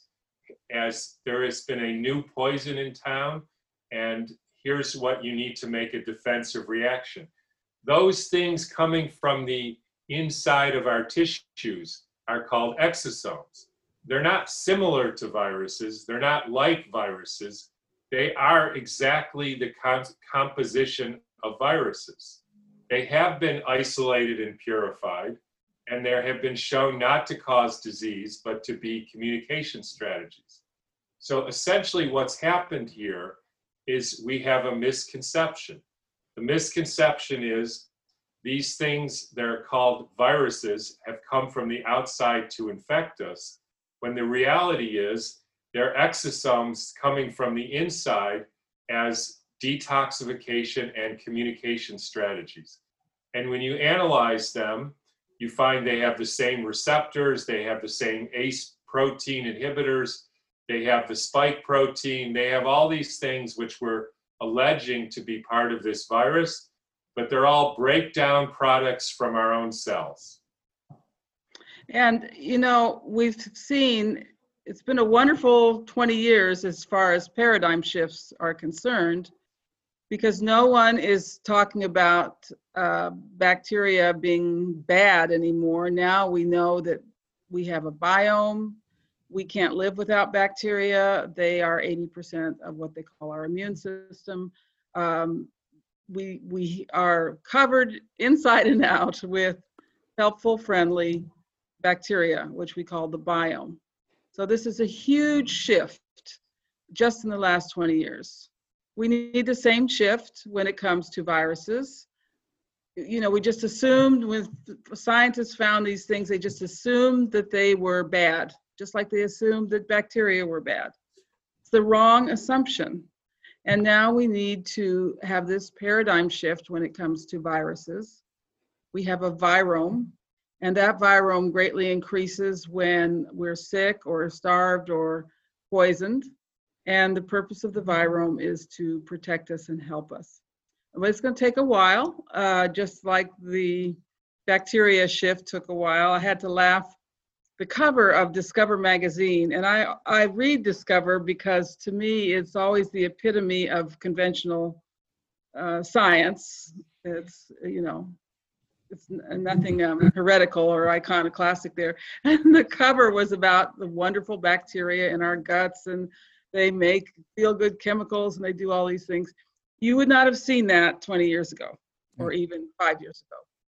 as there has been a new poison in town, and here's what you need to make a defensive reaction. Those things coming from the inside of our tissues are called exosomes. They're not similar to viruses. They're not like viruses. They are exactly the com- composition of viruses. They have been isolated and purified, and there have been shown not to cause disease, but to be communication strategies. So essentially what's happened here is we have a misconception. The misconception is these things that are called viruses have come from the outside to infect us, when the reality is they're exosomes coming from the inside as detoxification and communication strategies. And when you analyze them, you find they have the same receptors, they have the same A C E protein inhibitors, they have the spike protein, they have all these things which we're alleging to be part of this virus, but they're all breakdown products from our own cells. And, you know, we've seen, it's been a wonderful twenty years as far as paradigm shifts are concerned, because no one is talking about uh, bacteria being bad anymore. Now we know that we have a biome. We can't live without bacteria. They are eighty percent of what they call our immune system. Um, we, we are covered inside and out with helpful, friendly bacteria, which we call the biome. So this is a huge shift just in the last twenty years. We need the same shift when it comes to viruses. You know, we just assumed, when scientists found these things, they just assumed that they were bad, just like they assumed that bacteria were bad. It's the wrong assumption. And now we need to have this paradigm shift when it comes to viruses. We have a virome, and that virome greatly increases when we're sick or starved or poisoned. And the purpose of the virome is to protect us and help us. But it's going to take a while, uh, just like the bacteria shift took a while. I had to laugh. The cover of Discover magazine, and I, I read Discover because to me it's always the epitome of conventional uh, science. It's, you know, it's nothing um, heretical or iconoclastic there. And the cover was about the wonderful bacteria in our guts, and they make feel-good chemicals, and they do all these things. You would not have seen that twenty years ago, or even five years ago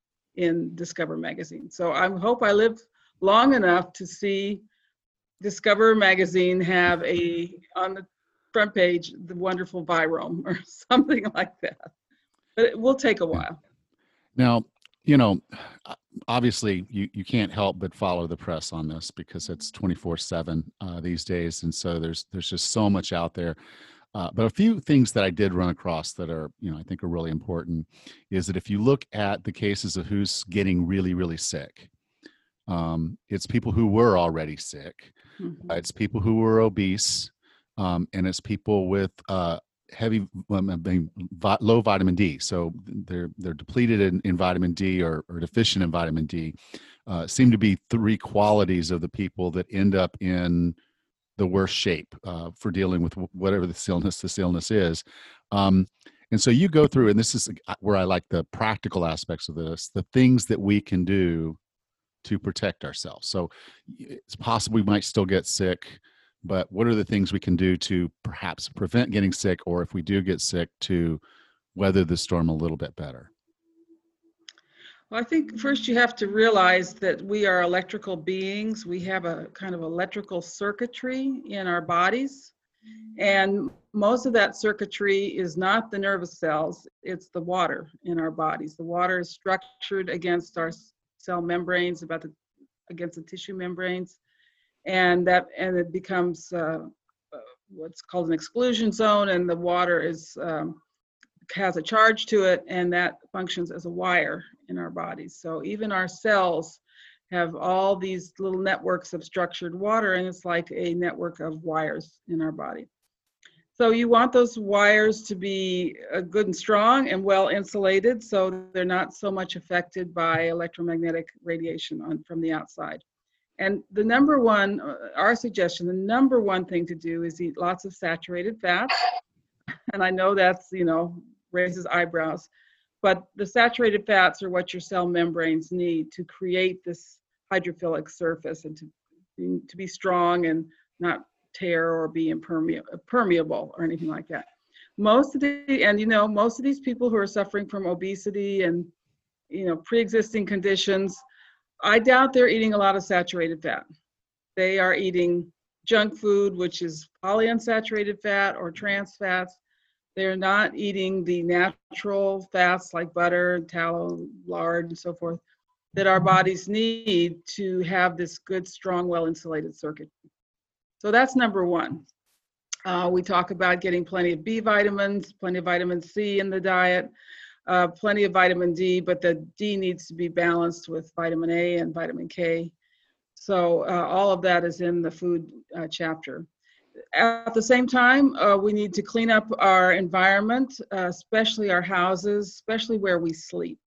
in Discover magazine. So I hope I live long enough to see Discover magazine have a, on the front page, the wonderful virome or something like that. But it will take a while. Now, you know, obviously you, you can't help but follow the press on this because it's twenty-four seven uh, these days. And so there's, there's just so much out there. Uh, but a few things that I did run across that are, you know, I think are really important is that if you look at the cases of who's getting really, really sick, um, it's people who were already sick. Mm-hmm. Uh, it's people who were obese. Um, and it's people with uh, heavy, um, I mean, vi- low vitamin D. So they're they're depleted in, in vitamin D or, or deficient in vitamin D. Uh, seem to be three qualities of the people that end up in the worst shape uh, for dealing with whatever this illness this illness is. Um, and so you go through, and this is where I like the practical aspects of this, the things that we can do to protect ourselves. So it's possible we might still get sick, but what are the things we can do to perhaps prevent getting sick, or if we do get sick, to weather the storm a little bit better? Well, I think first you have to realize that we are electrical beings. We have a kind of electrical circuitry in our bodies. And most of that circuitry is not the nervous cells, it's the water in our bodies. The water is structured against our cell membranes, about the, against the tissue membranes. And that and it becomes uh, what's called an exclusion zone, and the water is um, has a charge to it, and that functions as a wire in our bodies. So even our cells have all these little networks of structured water, and it's like a network of wires in our body. So you want those wires to be uh, good and strong and well insulated, so they're not so much affected by electromagnetic radiation on, from the outside. And the number one, uh, our suggestion, the number one thing to do is eat lots of saturated fats. And I know that's, you know, raises eyebrows, but the saturated fats are what your cell membranes need to create this hydrophilic surface and to, to be strong and not tear or be impermeable permeable or anything like that. Most of the, and you know, most of these people who are suffering from obesity and, you know, pre-existing conditions, I doubt they're eating a lot of saturated fat. They are eating junk food, which is polyunsaturated fat or trans fats. They're not eating the natural fats like butter, tallow, lard, and so forth that our bodies need to have this good, strong, well-insulated circuit. So that's number one. Uh, we talk about getting plenty of B vitamins, plenty of vitamin C in the diet, uh, plenty of vitamin D, but the D needs to be balanced with vitamin A and vitamin K. So uh, all of that is in the food uh, chapter. At the same time, uh, we need to clean up our environment, uh, especially our houses, especially where we sleep.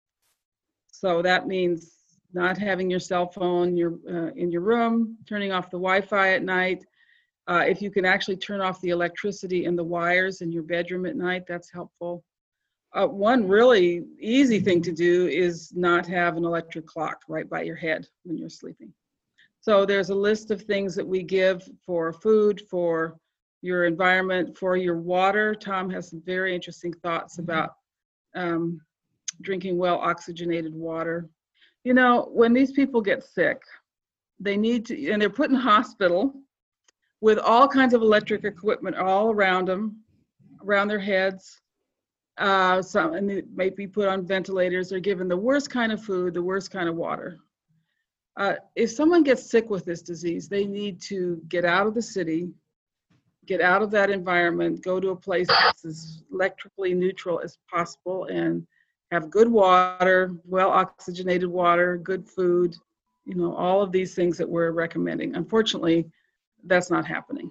So that means not having your cell phone your, uh, in your room, turning off the Wi-Fi at night. Uh, if you can actually turn off the electricity in the wires in your bedroom at night, that's helpful. Uh, one really easy thing to do is not have an electric clock right by your head when you're sleeping. So there's a list of things that we give for food, for your environment, for your water. Tom has some very interesting thoughts about um, drinking well oxygenated water. You know, when these people get sick, they need to, and they're put in hospital with all kinds of electric equipment all around them, around their heads. Uh, some, and they may be put on ventilators. They're given the worst kind of food, the worst kind of water. Uh, if someone gets sick with this disease, they need to get out of the city, get out of that environment, go to a place that's as electrically neutral as possible, and have good water, well oxygenated water, good food, you know, all of these things that we're recommending. Unfortunately, that's not happening.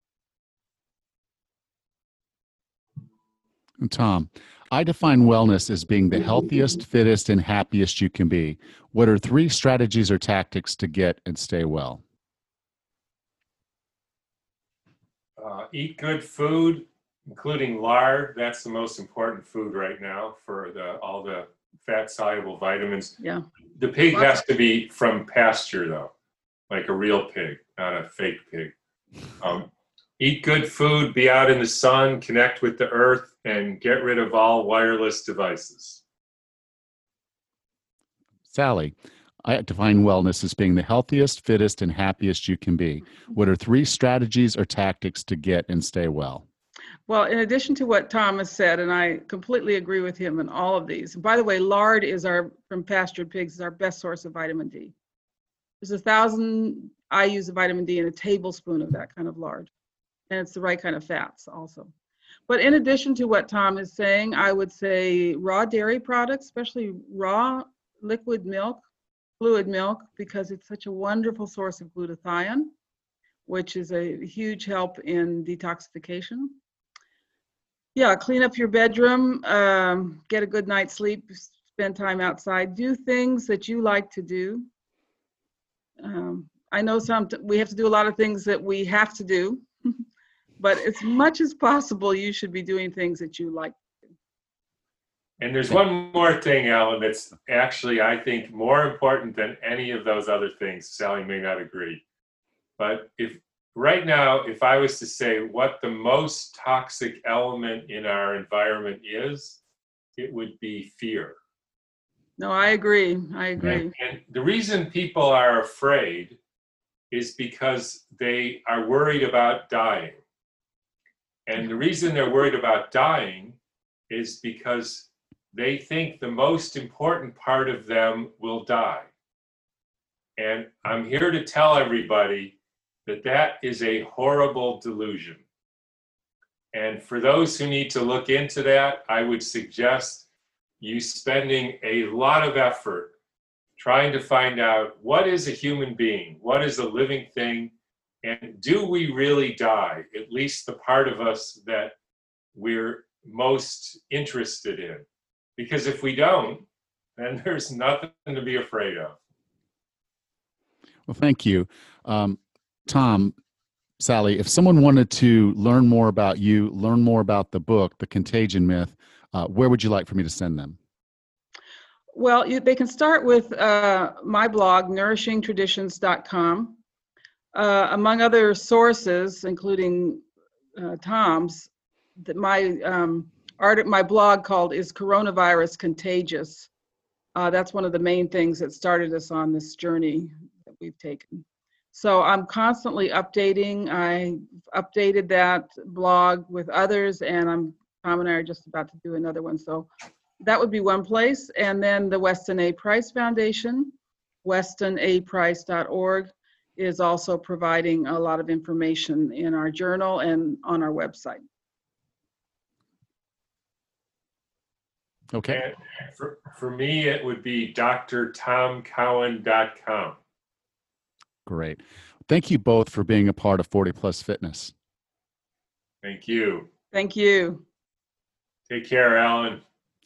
Tom, I define wellness as being the healthiest, fittest, and happiest you can be. What are three strategies or tactics to get and stay well? Uh, eat good food, including lard. That's the most important food right now for the, all the fat-soluble vitamins. Yeah. The pig has to be from pasture, though, like a real pig, not a fake pig. Um, eat good food, be out in the sun, connect with the earth, and get rid of all wireless devices. Sally, I define wellness as being the healthiest, fittest, and happiest you can be. What are three strategies or tactics to get and stay well? Well, in addition to what Thomas said, and I completely agree with him in all of these. By the way, lard is our, from pastured pigs, is our best source of vitamin D. There's a thousand I U s of vitamin D in a tablespoon of that kind of lard. And it's the right kind of fats also. But in addition to what Tom is saying, I would say raw dairy products, especially raw liquid milk, fluid milk, because it's such a wonderful source of glutathione, which is a huge help in detoxification. Yeah, clean up your bedroom, um, get a good night's sleep, spend time outside, do things that you like to do. Um, I know some we have to do a lot of things that we have to do, but as much as possible, you should be doing things that you like. And there's one more thing, Alan, that's actually, I think, more important than any of those other things. Sally may not agree. But if right now, if I was to say what the most toxic element in our environment is, it would be fear. No, I agree. I agree. And, and the reason people are afraid is because they are worried about dying. And the reason they're worried about dying is because they think the most important part of them will die. And I'm here to tell everybody that that is a horrible delusion. And for those who need to look into that, I would suggest you spending a lot of effort trying to find out what is a human being, what is a living thing, and do we really die, at least the part of us that we're most interested in. Because if we don't, then there's nothing to be afraid of. Well, thank you. Um, Tom, Sally, if someone wanted to learn more about you, learn more about the book, The Contagion Myth, uh, where would you like for me to send them? Well, you, they can start with uh, my blog, nourishing traditions dot com. Uh, among other sources, including uh, Tom's, that my um, art, my blog called "Is Coronavirus Contagious?" Uh, that's one of the main things that started us on this journey that we've taken. So I'm constantly updating. I updated that blog with others, and I'm Tom and I are just about to do another one. So that would be one place. And then the Weston A. Price Foundation, weston a price dot org, is also providing a lot of information in our journal and on our website. Okay. And for, for me, it would be d r tom cowan dot com. Great. Thank you both for being a part of forty Plus Fitness. Thank you. Thank you. Take care, Alan.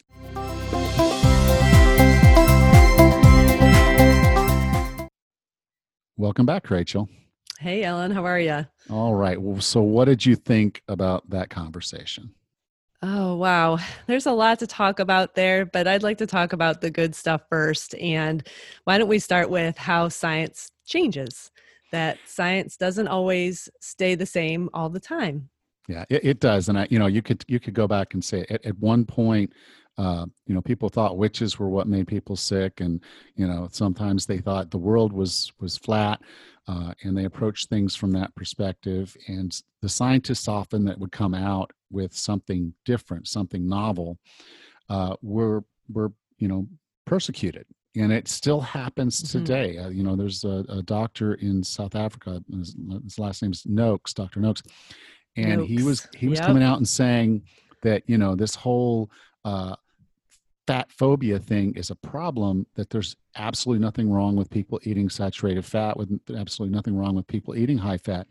Welcome back, Rachel. Hey, Ellen, how are you? All right. Well, so what did you think about that conversation? Oh, wow. There's a lot to talk about there, but I'd like to talk about the good stuff first. And why don't we start with how science changes? That science doesn't always stay the same all the time. Yeah, it, it does. And I, you know, you could, you could go back and say at, at one point, uh, you know, people thought witches were what made people sick. And, you know, sometimes they thought the world was, was flat. Uh, and they approached things from that perspective. And the scientists often that would come out with something different, something novel, uh, were, were, you know, persecuted. And it still happens today. Mm-hmm. Uh, you know, there's a, a doctor in South Africa, his, his last name's Noakes, Doctor Noakes. And Noakes. he was, he was Yep. coming out and saying that, you know, this whole, uh, fat phobia thing is a problem, that there's absolutely nothing wrong with people eating saturated fat, with absolutely nothing wrong with people eating high fat.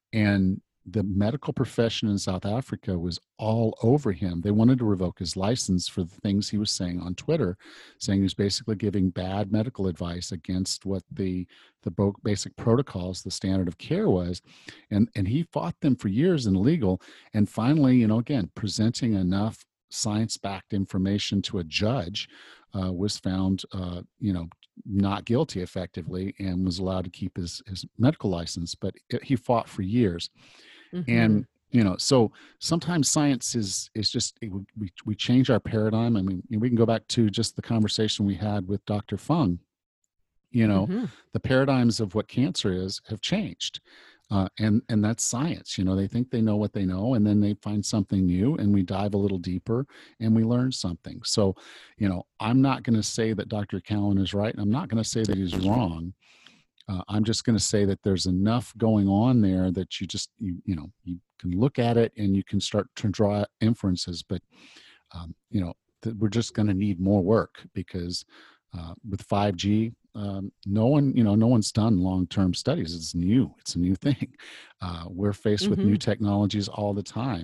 And the medical profession in South Africa was all over him. They wanted to revoke his license for the things he was saying on Twitter, saying he was basically giving bad medical advice against what the the basic protocols, the standard of care was. And, and he fought them for years in legal. And finally, you know, again, presenting enough science-backed information to a judge, uh, was found, uh, you know, not guilty effectively, and was allowed to keep his, his medical license. But it, he fought for years. Mm-hmm. And, you know, so sometimes science is, is just, it, we, we change our paradigm. I mean, we can go back to just the conversation we had with Doctor Fung. You know, mm-hmm. the paradigms of what cancer is have changed. Uh, and, and that's science. You know, they think they know what they know, and then they find something new, and we dive a little deeper and we learn something. So, you know, I'm not going to say that Doctor Cowan is right. And I'm not going to say that he's wrong. Uh, I'm just going to say that there's enough going on there that you just, you, you know, you can look at it and you can start to draw inferences, but, um, you know, th- we're just going to need more work, because uh, with five G, um, no one, you know, no one's done long-term studies. It's new. It's a new thing. Uh, we're faced mm-hmm. with new technologies all the time.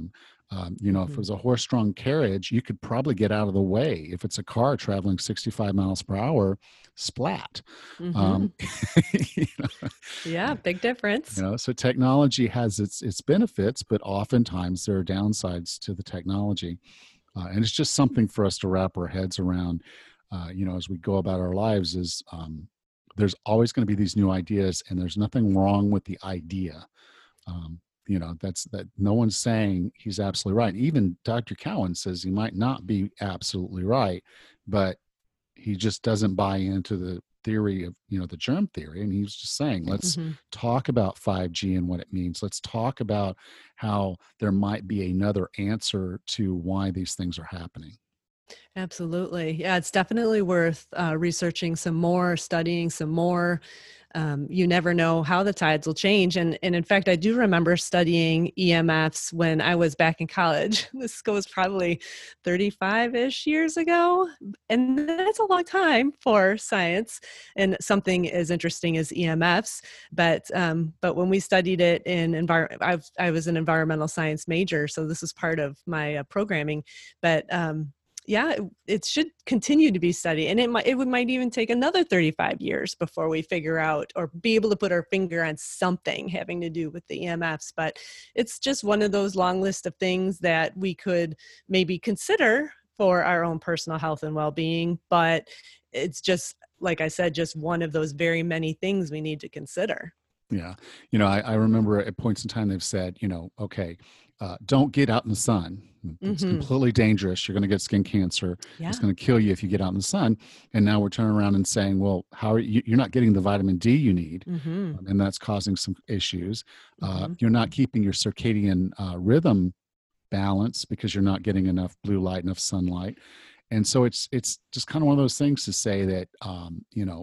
Um, you know, if it Mhm. was a horse-drawn carriage, you could probably get out of the way. If it's a car traveling sixty-five miles per hour, splat. Um, Mhm. you know, Yeah, big you difference. know, so technology has its its benefits, but oftentimes there are downsides to the technology. Uh, and it's just something for us to wrap our heads around, uh, you know, as we go about our lives is um, there's always going to be these new ideas, and there's nothing wrong with the idea. Um, you know, that's that no one's saying he's absolutely right. Even Doctor Cowan says he might not be absolutely right, but he just doesn't buy into the theory of, you know, the germ theory. And he's just saying, let's Mhm. talk about five G and what it means. Let's talk about how there might be another answer to why these things are happening. Absolutely. Yeah, it's definitely worth uh, researching some more, studying some more. Um, you never know how the tides will change. And, and in fact, I do remember studying E M Fs when I was back in college. This goes probably thirty-five-ish years ago. And that's a long time for science and something as interesting as E M Fs. But um, but when we studied it in environment, I've I was an environmental science major, so this is part of my uh, programming. But um, yeah, it, it should continue to be studied, and it might it would might even take another thirty-five years before we figure out or be able to put our finger on something having to do with the E M Fs. But it's just one of those long list of things that we could maybe consider for our own personal health and well-being. But it's just, like I said, just one of those very many things we need to consider. Yeah. You know, I, I remember at points in time they've said, you know, okay, uh, don't get out in the sun. It's Hmm. completely dangerous. You're going to get skin cancer. It's Yeah. going to kill you if you get out in the sun. And now we're turning around and saying, well, how are you? You're not getting the vitamin D you need. Hmm. Um, and that's causing some issues. Uh, Hmm. you're not keeping your circadian uh, rhythm balance because you're not getting enough blue light, enough sunlight. And so it's it's just kind of one of those things to say that um, you know,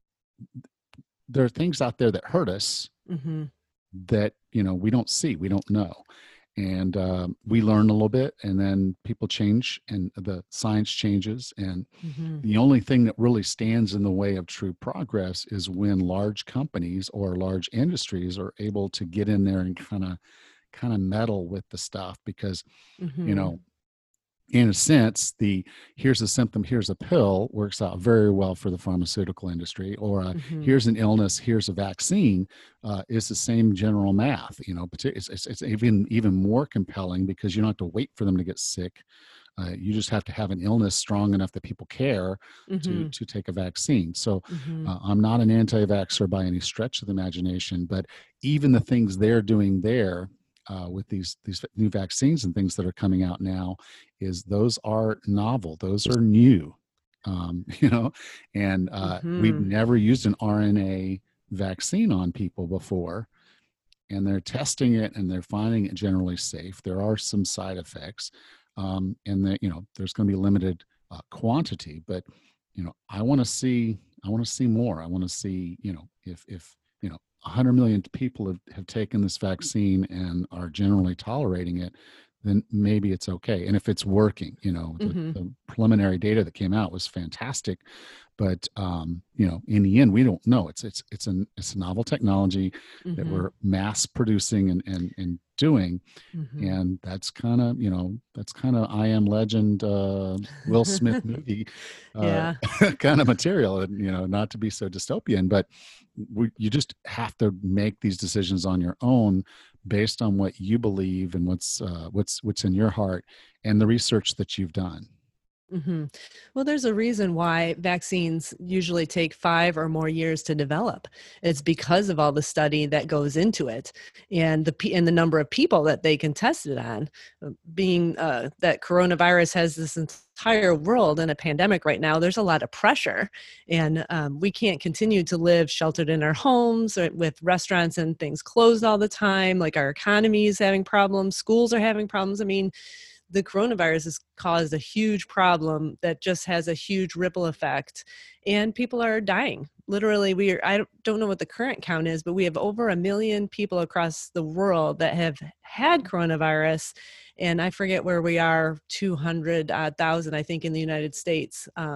there are things out there that hurt us Hmm. that, you know, we don't see, we don't know. And um, we learn a little bit, and then people change, and the science changes. And Hmm. the only thing that really stands in the way of true progress is when large companies or large industries are able to get in there and kind of kind of meddle with the stuff, because, you Hmm. know, in a sense, the here's a symptom, here's a pill works out very well for the pharmaceutical industry, or a, Hmm. here's an illness, here's a vaccine, uh, is the same general math. You know, it's, it's, it's even even more compelling because you don't have to wait for them to get sick. Uh, you just have to have an illness strong enough that people care to Hmm. to take a vaccine. So Hmm. uh, I'm not an anti-vaxxer by any stretch of the imagination, but even the things they're doing there uh, with these these new vaccines and things that are coming out now, is those are novel, those are new, um, you know, and uh, we've Hmm. never used an R N A vaccine on people before, and they're testing it and they're finding it generally safe. There are some side effects, um, and that, you know, there's going to be limited uh, quantity, but, you know, I want to see, I want to see more. I want to see, you know, if if you know, one hundred million people have, have taken this vaccine and are generally tolerating it, then maybe it's okay. And if it's working, you know, the, Hmm. the preliminary data that came out was fantastic, but um, you know, in the end, we don't know. It's it's it's an it's a novel technology that Hmm. we're mass producing and and and doing, Hmm. and that's kind of, you know, that's kind of I Am Legend, uh, Will Smith movie, uh, Yeah. kind of material, and, you know, not to be so dystopian, but we, you just have to make these decisions on your own based on what you believe and what's uh, what's what's in your heart and the research that you've done. Hmm. Well, there's a reason why vaccines usually take five or more years to develop. It's because of all the study that goes into it, and the pe- and the number of people that they can test it on. Uh, Being uh, that coronavirus has this entire world in a pandemic right now, there's a lot of pressure, and um, we can't continue to live sheltered in our homes or with restaurants and things closed all the time. Like, our economy is having problems, schools are having problems. I mean, the coronavirus has caused a huge problem that just has a huge ripple effect, and people are dying. Literally, we are, I don't don't know what the current count is, but we have over a million people across the world that have had coronavirus. And I forget where we are, two hundred thousand, I think, in the United States, um,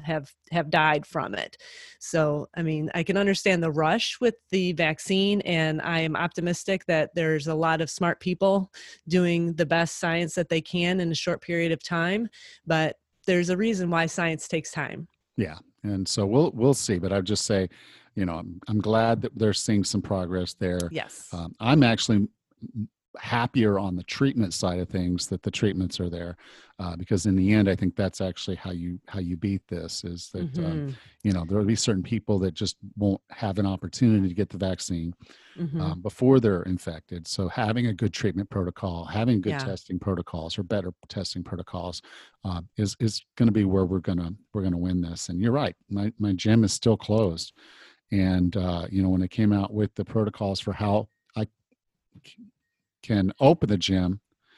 have have died from it. So, I mean, I can understand the rush with the vaccine, and I am optimistic that there's a lot of smart people doing the best science that they can in a short period of time. But there's a reason why science takes time. Yeah. And so we'll we'll see. But I'd just say, you know, I'm, I'm glad that they're seeing some progress there. Yes. Um, I'm actually happier on the treatment side of things that the treatments are there, uh, because in the end, I think that's actually how you how you beat this. Is that Mm-hmm. um, you know, there will be certain people that just won't have an opportunity to get the vaccine Mm-hmm. um, before they're infected. So having a good treatment protocol, having good Yeah. testing protocols or better testing protocols uh, is is going to be where we're gonna we're gonna win this. And you're right, my my gym is still closed, and uh, you know, when they came out with the protocols for how I can open the gym,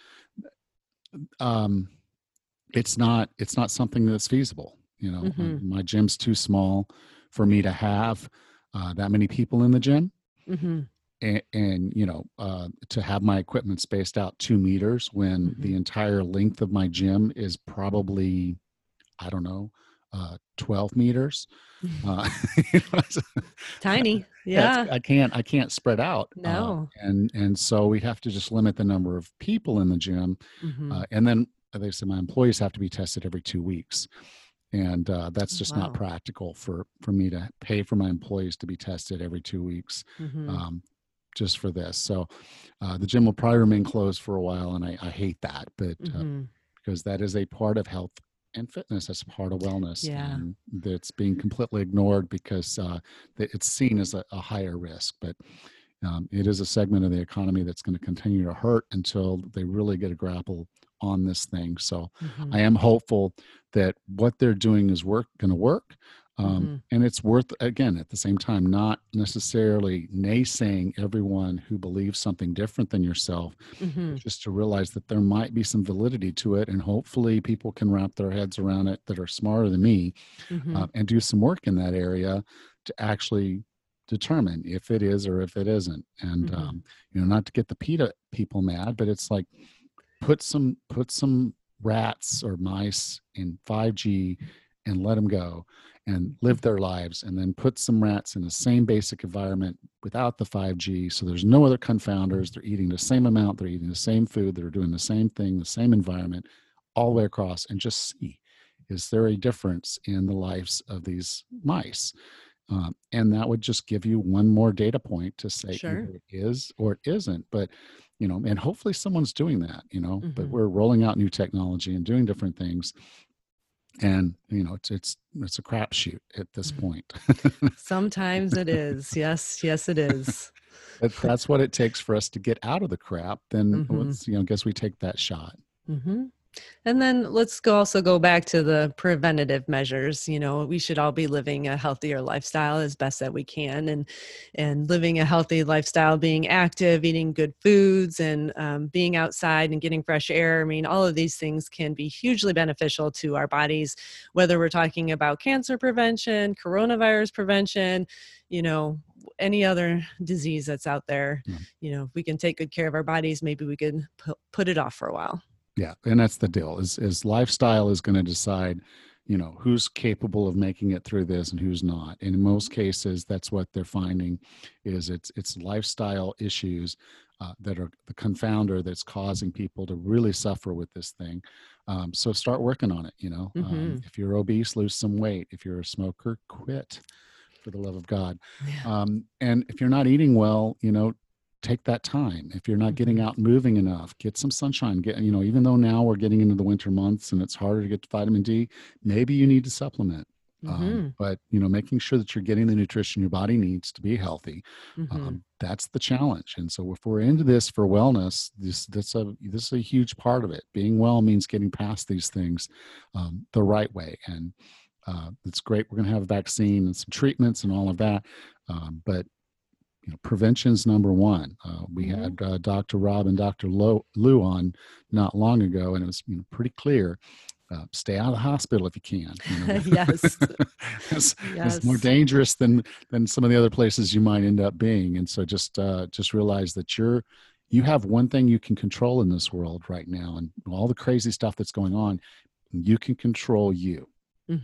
um, it's not it's not something that's feasible. You know, Mm-hmm. my gym's too small for me to have uh, that many people in the gym. Mm-hmm. And, and you know, uh, to have my equipment spaced out two meters when Mm-hmm. the entire length of my gym is probably, I don't know, uh, twelve meters. Uh, you know, so- Tiny. yeah, it's- Yeah. I can't, I can't spread out. Uh, No. and, and so we have to just limit the number of people in the gym. Mm-hmm. Uh, and then they said my employees have to be tested every two weeks. And uh, that's just Wow. not practical for, for me to pay for my employees to be tested every two weeks. Mm-hmm. Um, just for this. So uh, the gym will probably remain closed for a while. And I, I hate that, but uh, Mm-hmm. because that is a part of health and fitness, that's a part of wellness. Yeah. And that's being completely ignored because uh, that it's seen as a, a higher risk. But um, it is a segment of the economy that's going to continue to hurt until they really get a grapple on this thing. So Mm-hmm. I am hopeful that what they're doing is work going to work. Um, Mm-hmm. and it's worth, again, at the same time, not necessarily naysaying everyone who believes something different than yourself, Mm-hmm. just to realize that there might be some validity to it. And hopefully people can wrap their heads around it that are smarter than me Mm-hmm. uh, and do some work in that area to actually determine if it is or if it isn't. And, Mhm. um, you know, not to get the PETA people mad, but it's like, put some, put some rats or mice in five G and let them go and live their lives, and then put some rats in the same basic environment without the five G. So there's no other confounders. They're eating the same amount. They're eating the same food. They're doing the same thing, the same environment all the way across, and just see, is there a difference in the lives of these mice? Um, and that would just give you one more data point to say Sure. either it is or it isn't. But, you know, and hopefully someone's doing that, you know, but Mhm. we're rolling out new technology and doing different things. And, you know, it's, it's, it's a crapshoot at this point. Sometimes it is. Yes. Yes, it is. If that's what it takes for us to get out of the crap, then Mhm. let's, you know, guess we take that shot. Mm-hmm. And then let's go also go back to the preventative measures. You know, we should all be living a healthier lifestyle as best that we can, and and living a healthy lifestyle, being active, eating good foods, and um, being outside and getting fresh air. I mean, all of these things can be hugely beneficial to our bodies, whether we're talking about cancer prevention, coronavirus prevention, you know, any other disease that's out there. Yeah. You know, if we can take good care of our bodies, maybe we could pu- put it off for a while. Yeah, and that's the deal. Is is lifestyle is going to decide, you know, who's capable of making it through this and who's not. And in most cases, that's what they're finding, is it's it's lifestyle issues uh, that are the confounder that's causing people to really suffer with this thing. Um, so start working on it. You know, um, Mhm. if you're obese, lose some weight. If you're a smoker, quit, for the love of God. Yeah. Um, and if you're not eating well, you know, take that time. If you're not getting Mhm. out and moving enough, get some sunshine. Get, you know, even though now we're getting into the winter months and it's harder to get vitamin D, maybe you need to supplement. Um, Mhm. but, you know, making sure that you're getting the nutrition your body needs to be healthy. Mhm. Um, that's the challenge. And so if we're into this for wellness, this, that's a, this is a huge part of it. Being well means getting past these things um, the right way. And uh, it's great. We're going to have a vaccine and some treatments and all of that. Um, but you know, prevention's number one. Uh, we Mhm. had uh, Doctor Rob and Doctor Lo, Lou on not long ago, and it was, you know, pretty clear. Uh, stay out of the hospital if you can. You know, Yes. it's, Yes. it's more dangerous than than some of the other places you might end up being. And so just uh, just realize that you're you have one thing you can control in this world right now, and all the crazy stuff that's going on, you can control you. Mhm.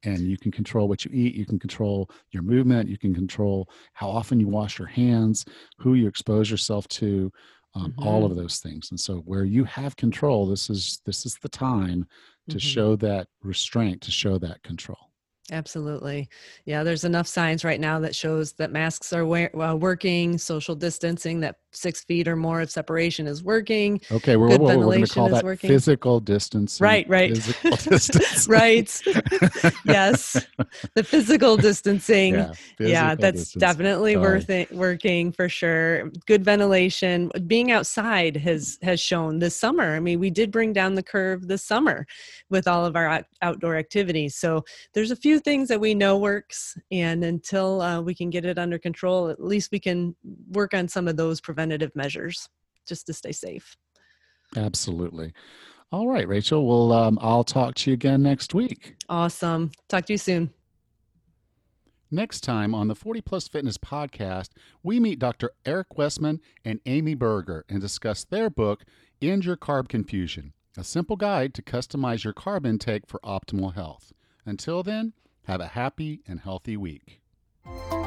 and you can control what you eat. You can control your movement. You can control how often you wash your hands, who you expose yourself to, um, Mm-hmm. all of those things. And so where you have control, this is, this is the time to Mm-hmm. show that restraint, to show that control. Absolutely. Yeah, there's enough science right now that shows that masks are wear, uh, working, social distancing, that six feet or more of separation is working. Okay, we're, Good we're, we're going to ventilation call is that working. physical distancing. Right, right. Physical distancing. Right. Yes. The physical distancing. Yeah, Yeah, physical that's distancing. definitely Sorry. worth it, working for sure. Good ventilation. Being outside has has shown this summer. I mean, we did bring down the curve this summer with all of our out- outdoor activities. So there's a few things that we know works, and until uh, we can get it under control, at least we can work on some of those preventative measures just to stay safe. Absolutely. All right, Rachel. Well, um, I'll talk to you again next week. Awesome. Talk to you soon. Next time on the forty Plus Fitness podcast, we meet Doctor Eric Westman and Amy Berger and discuss their book, End Your Carb Confusion, a simple guide to customize your carb intake for optimal health. Until then, have a happy and healthy week.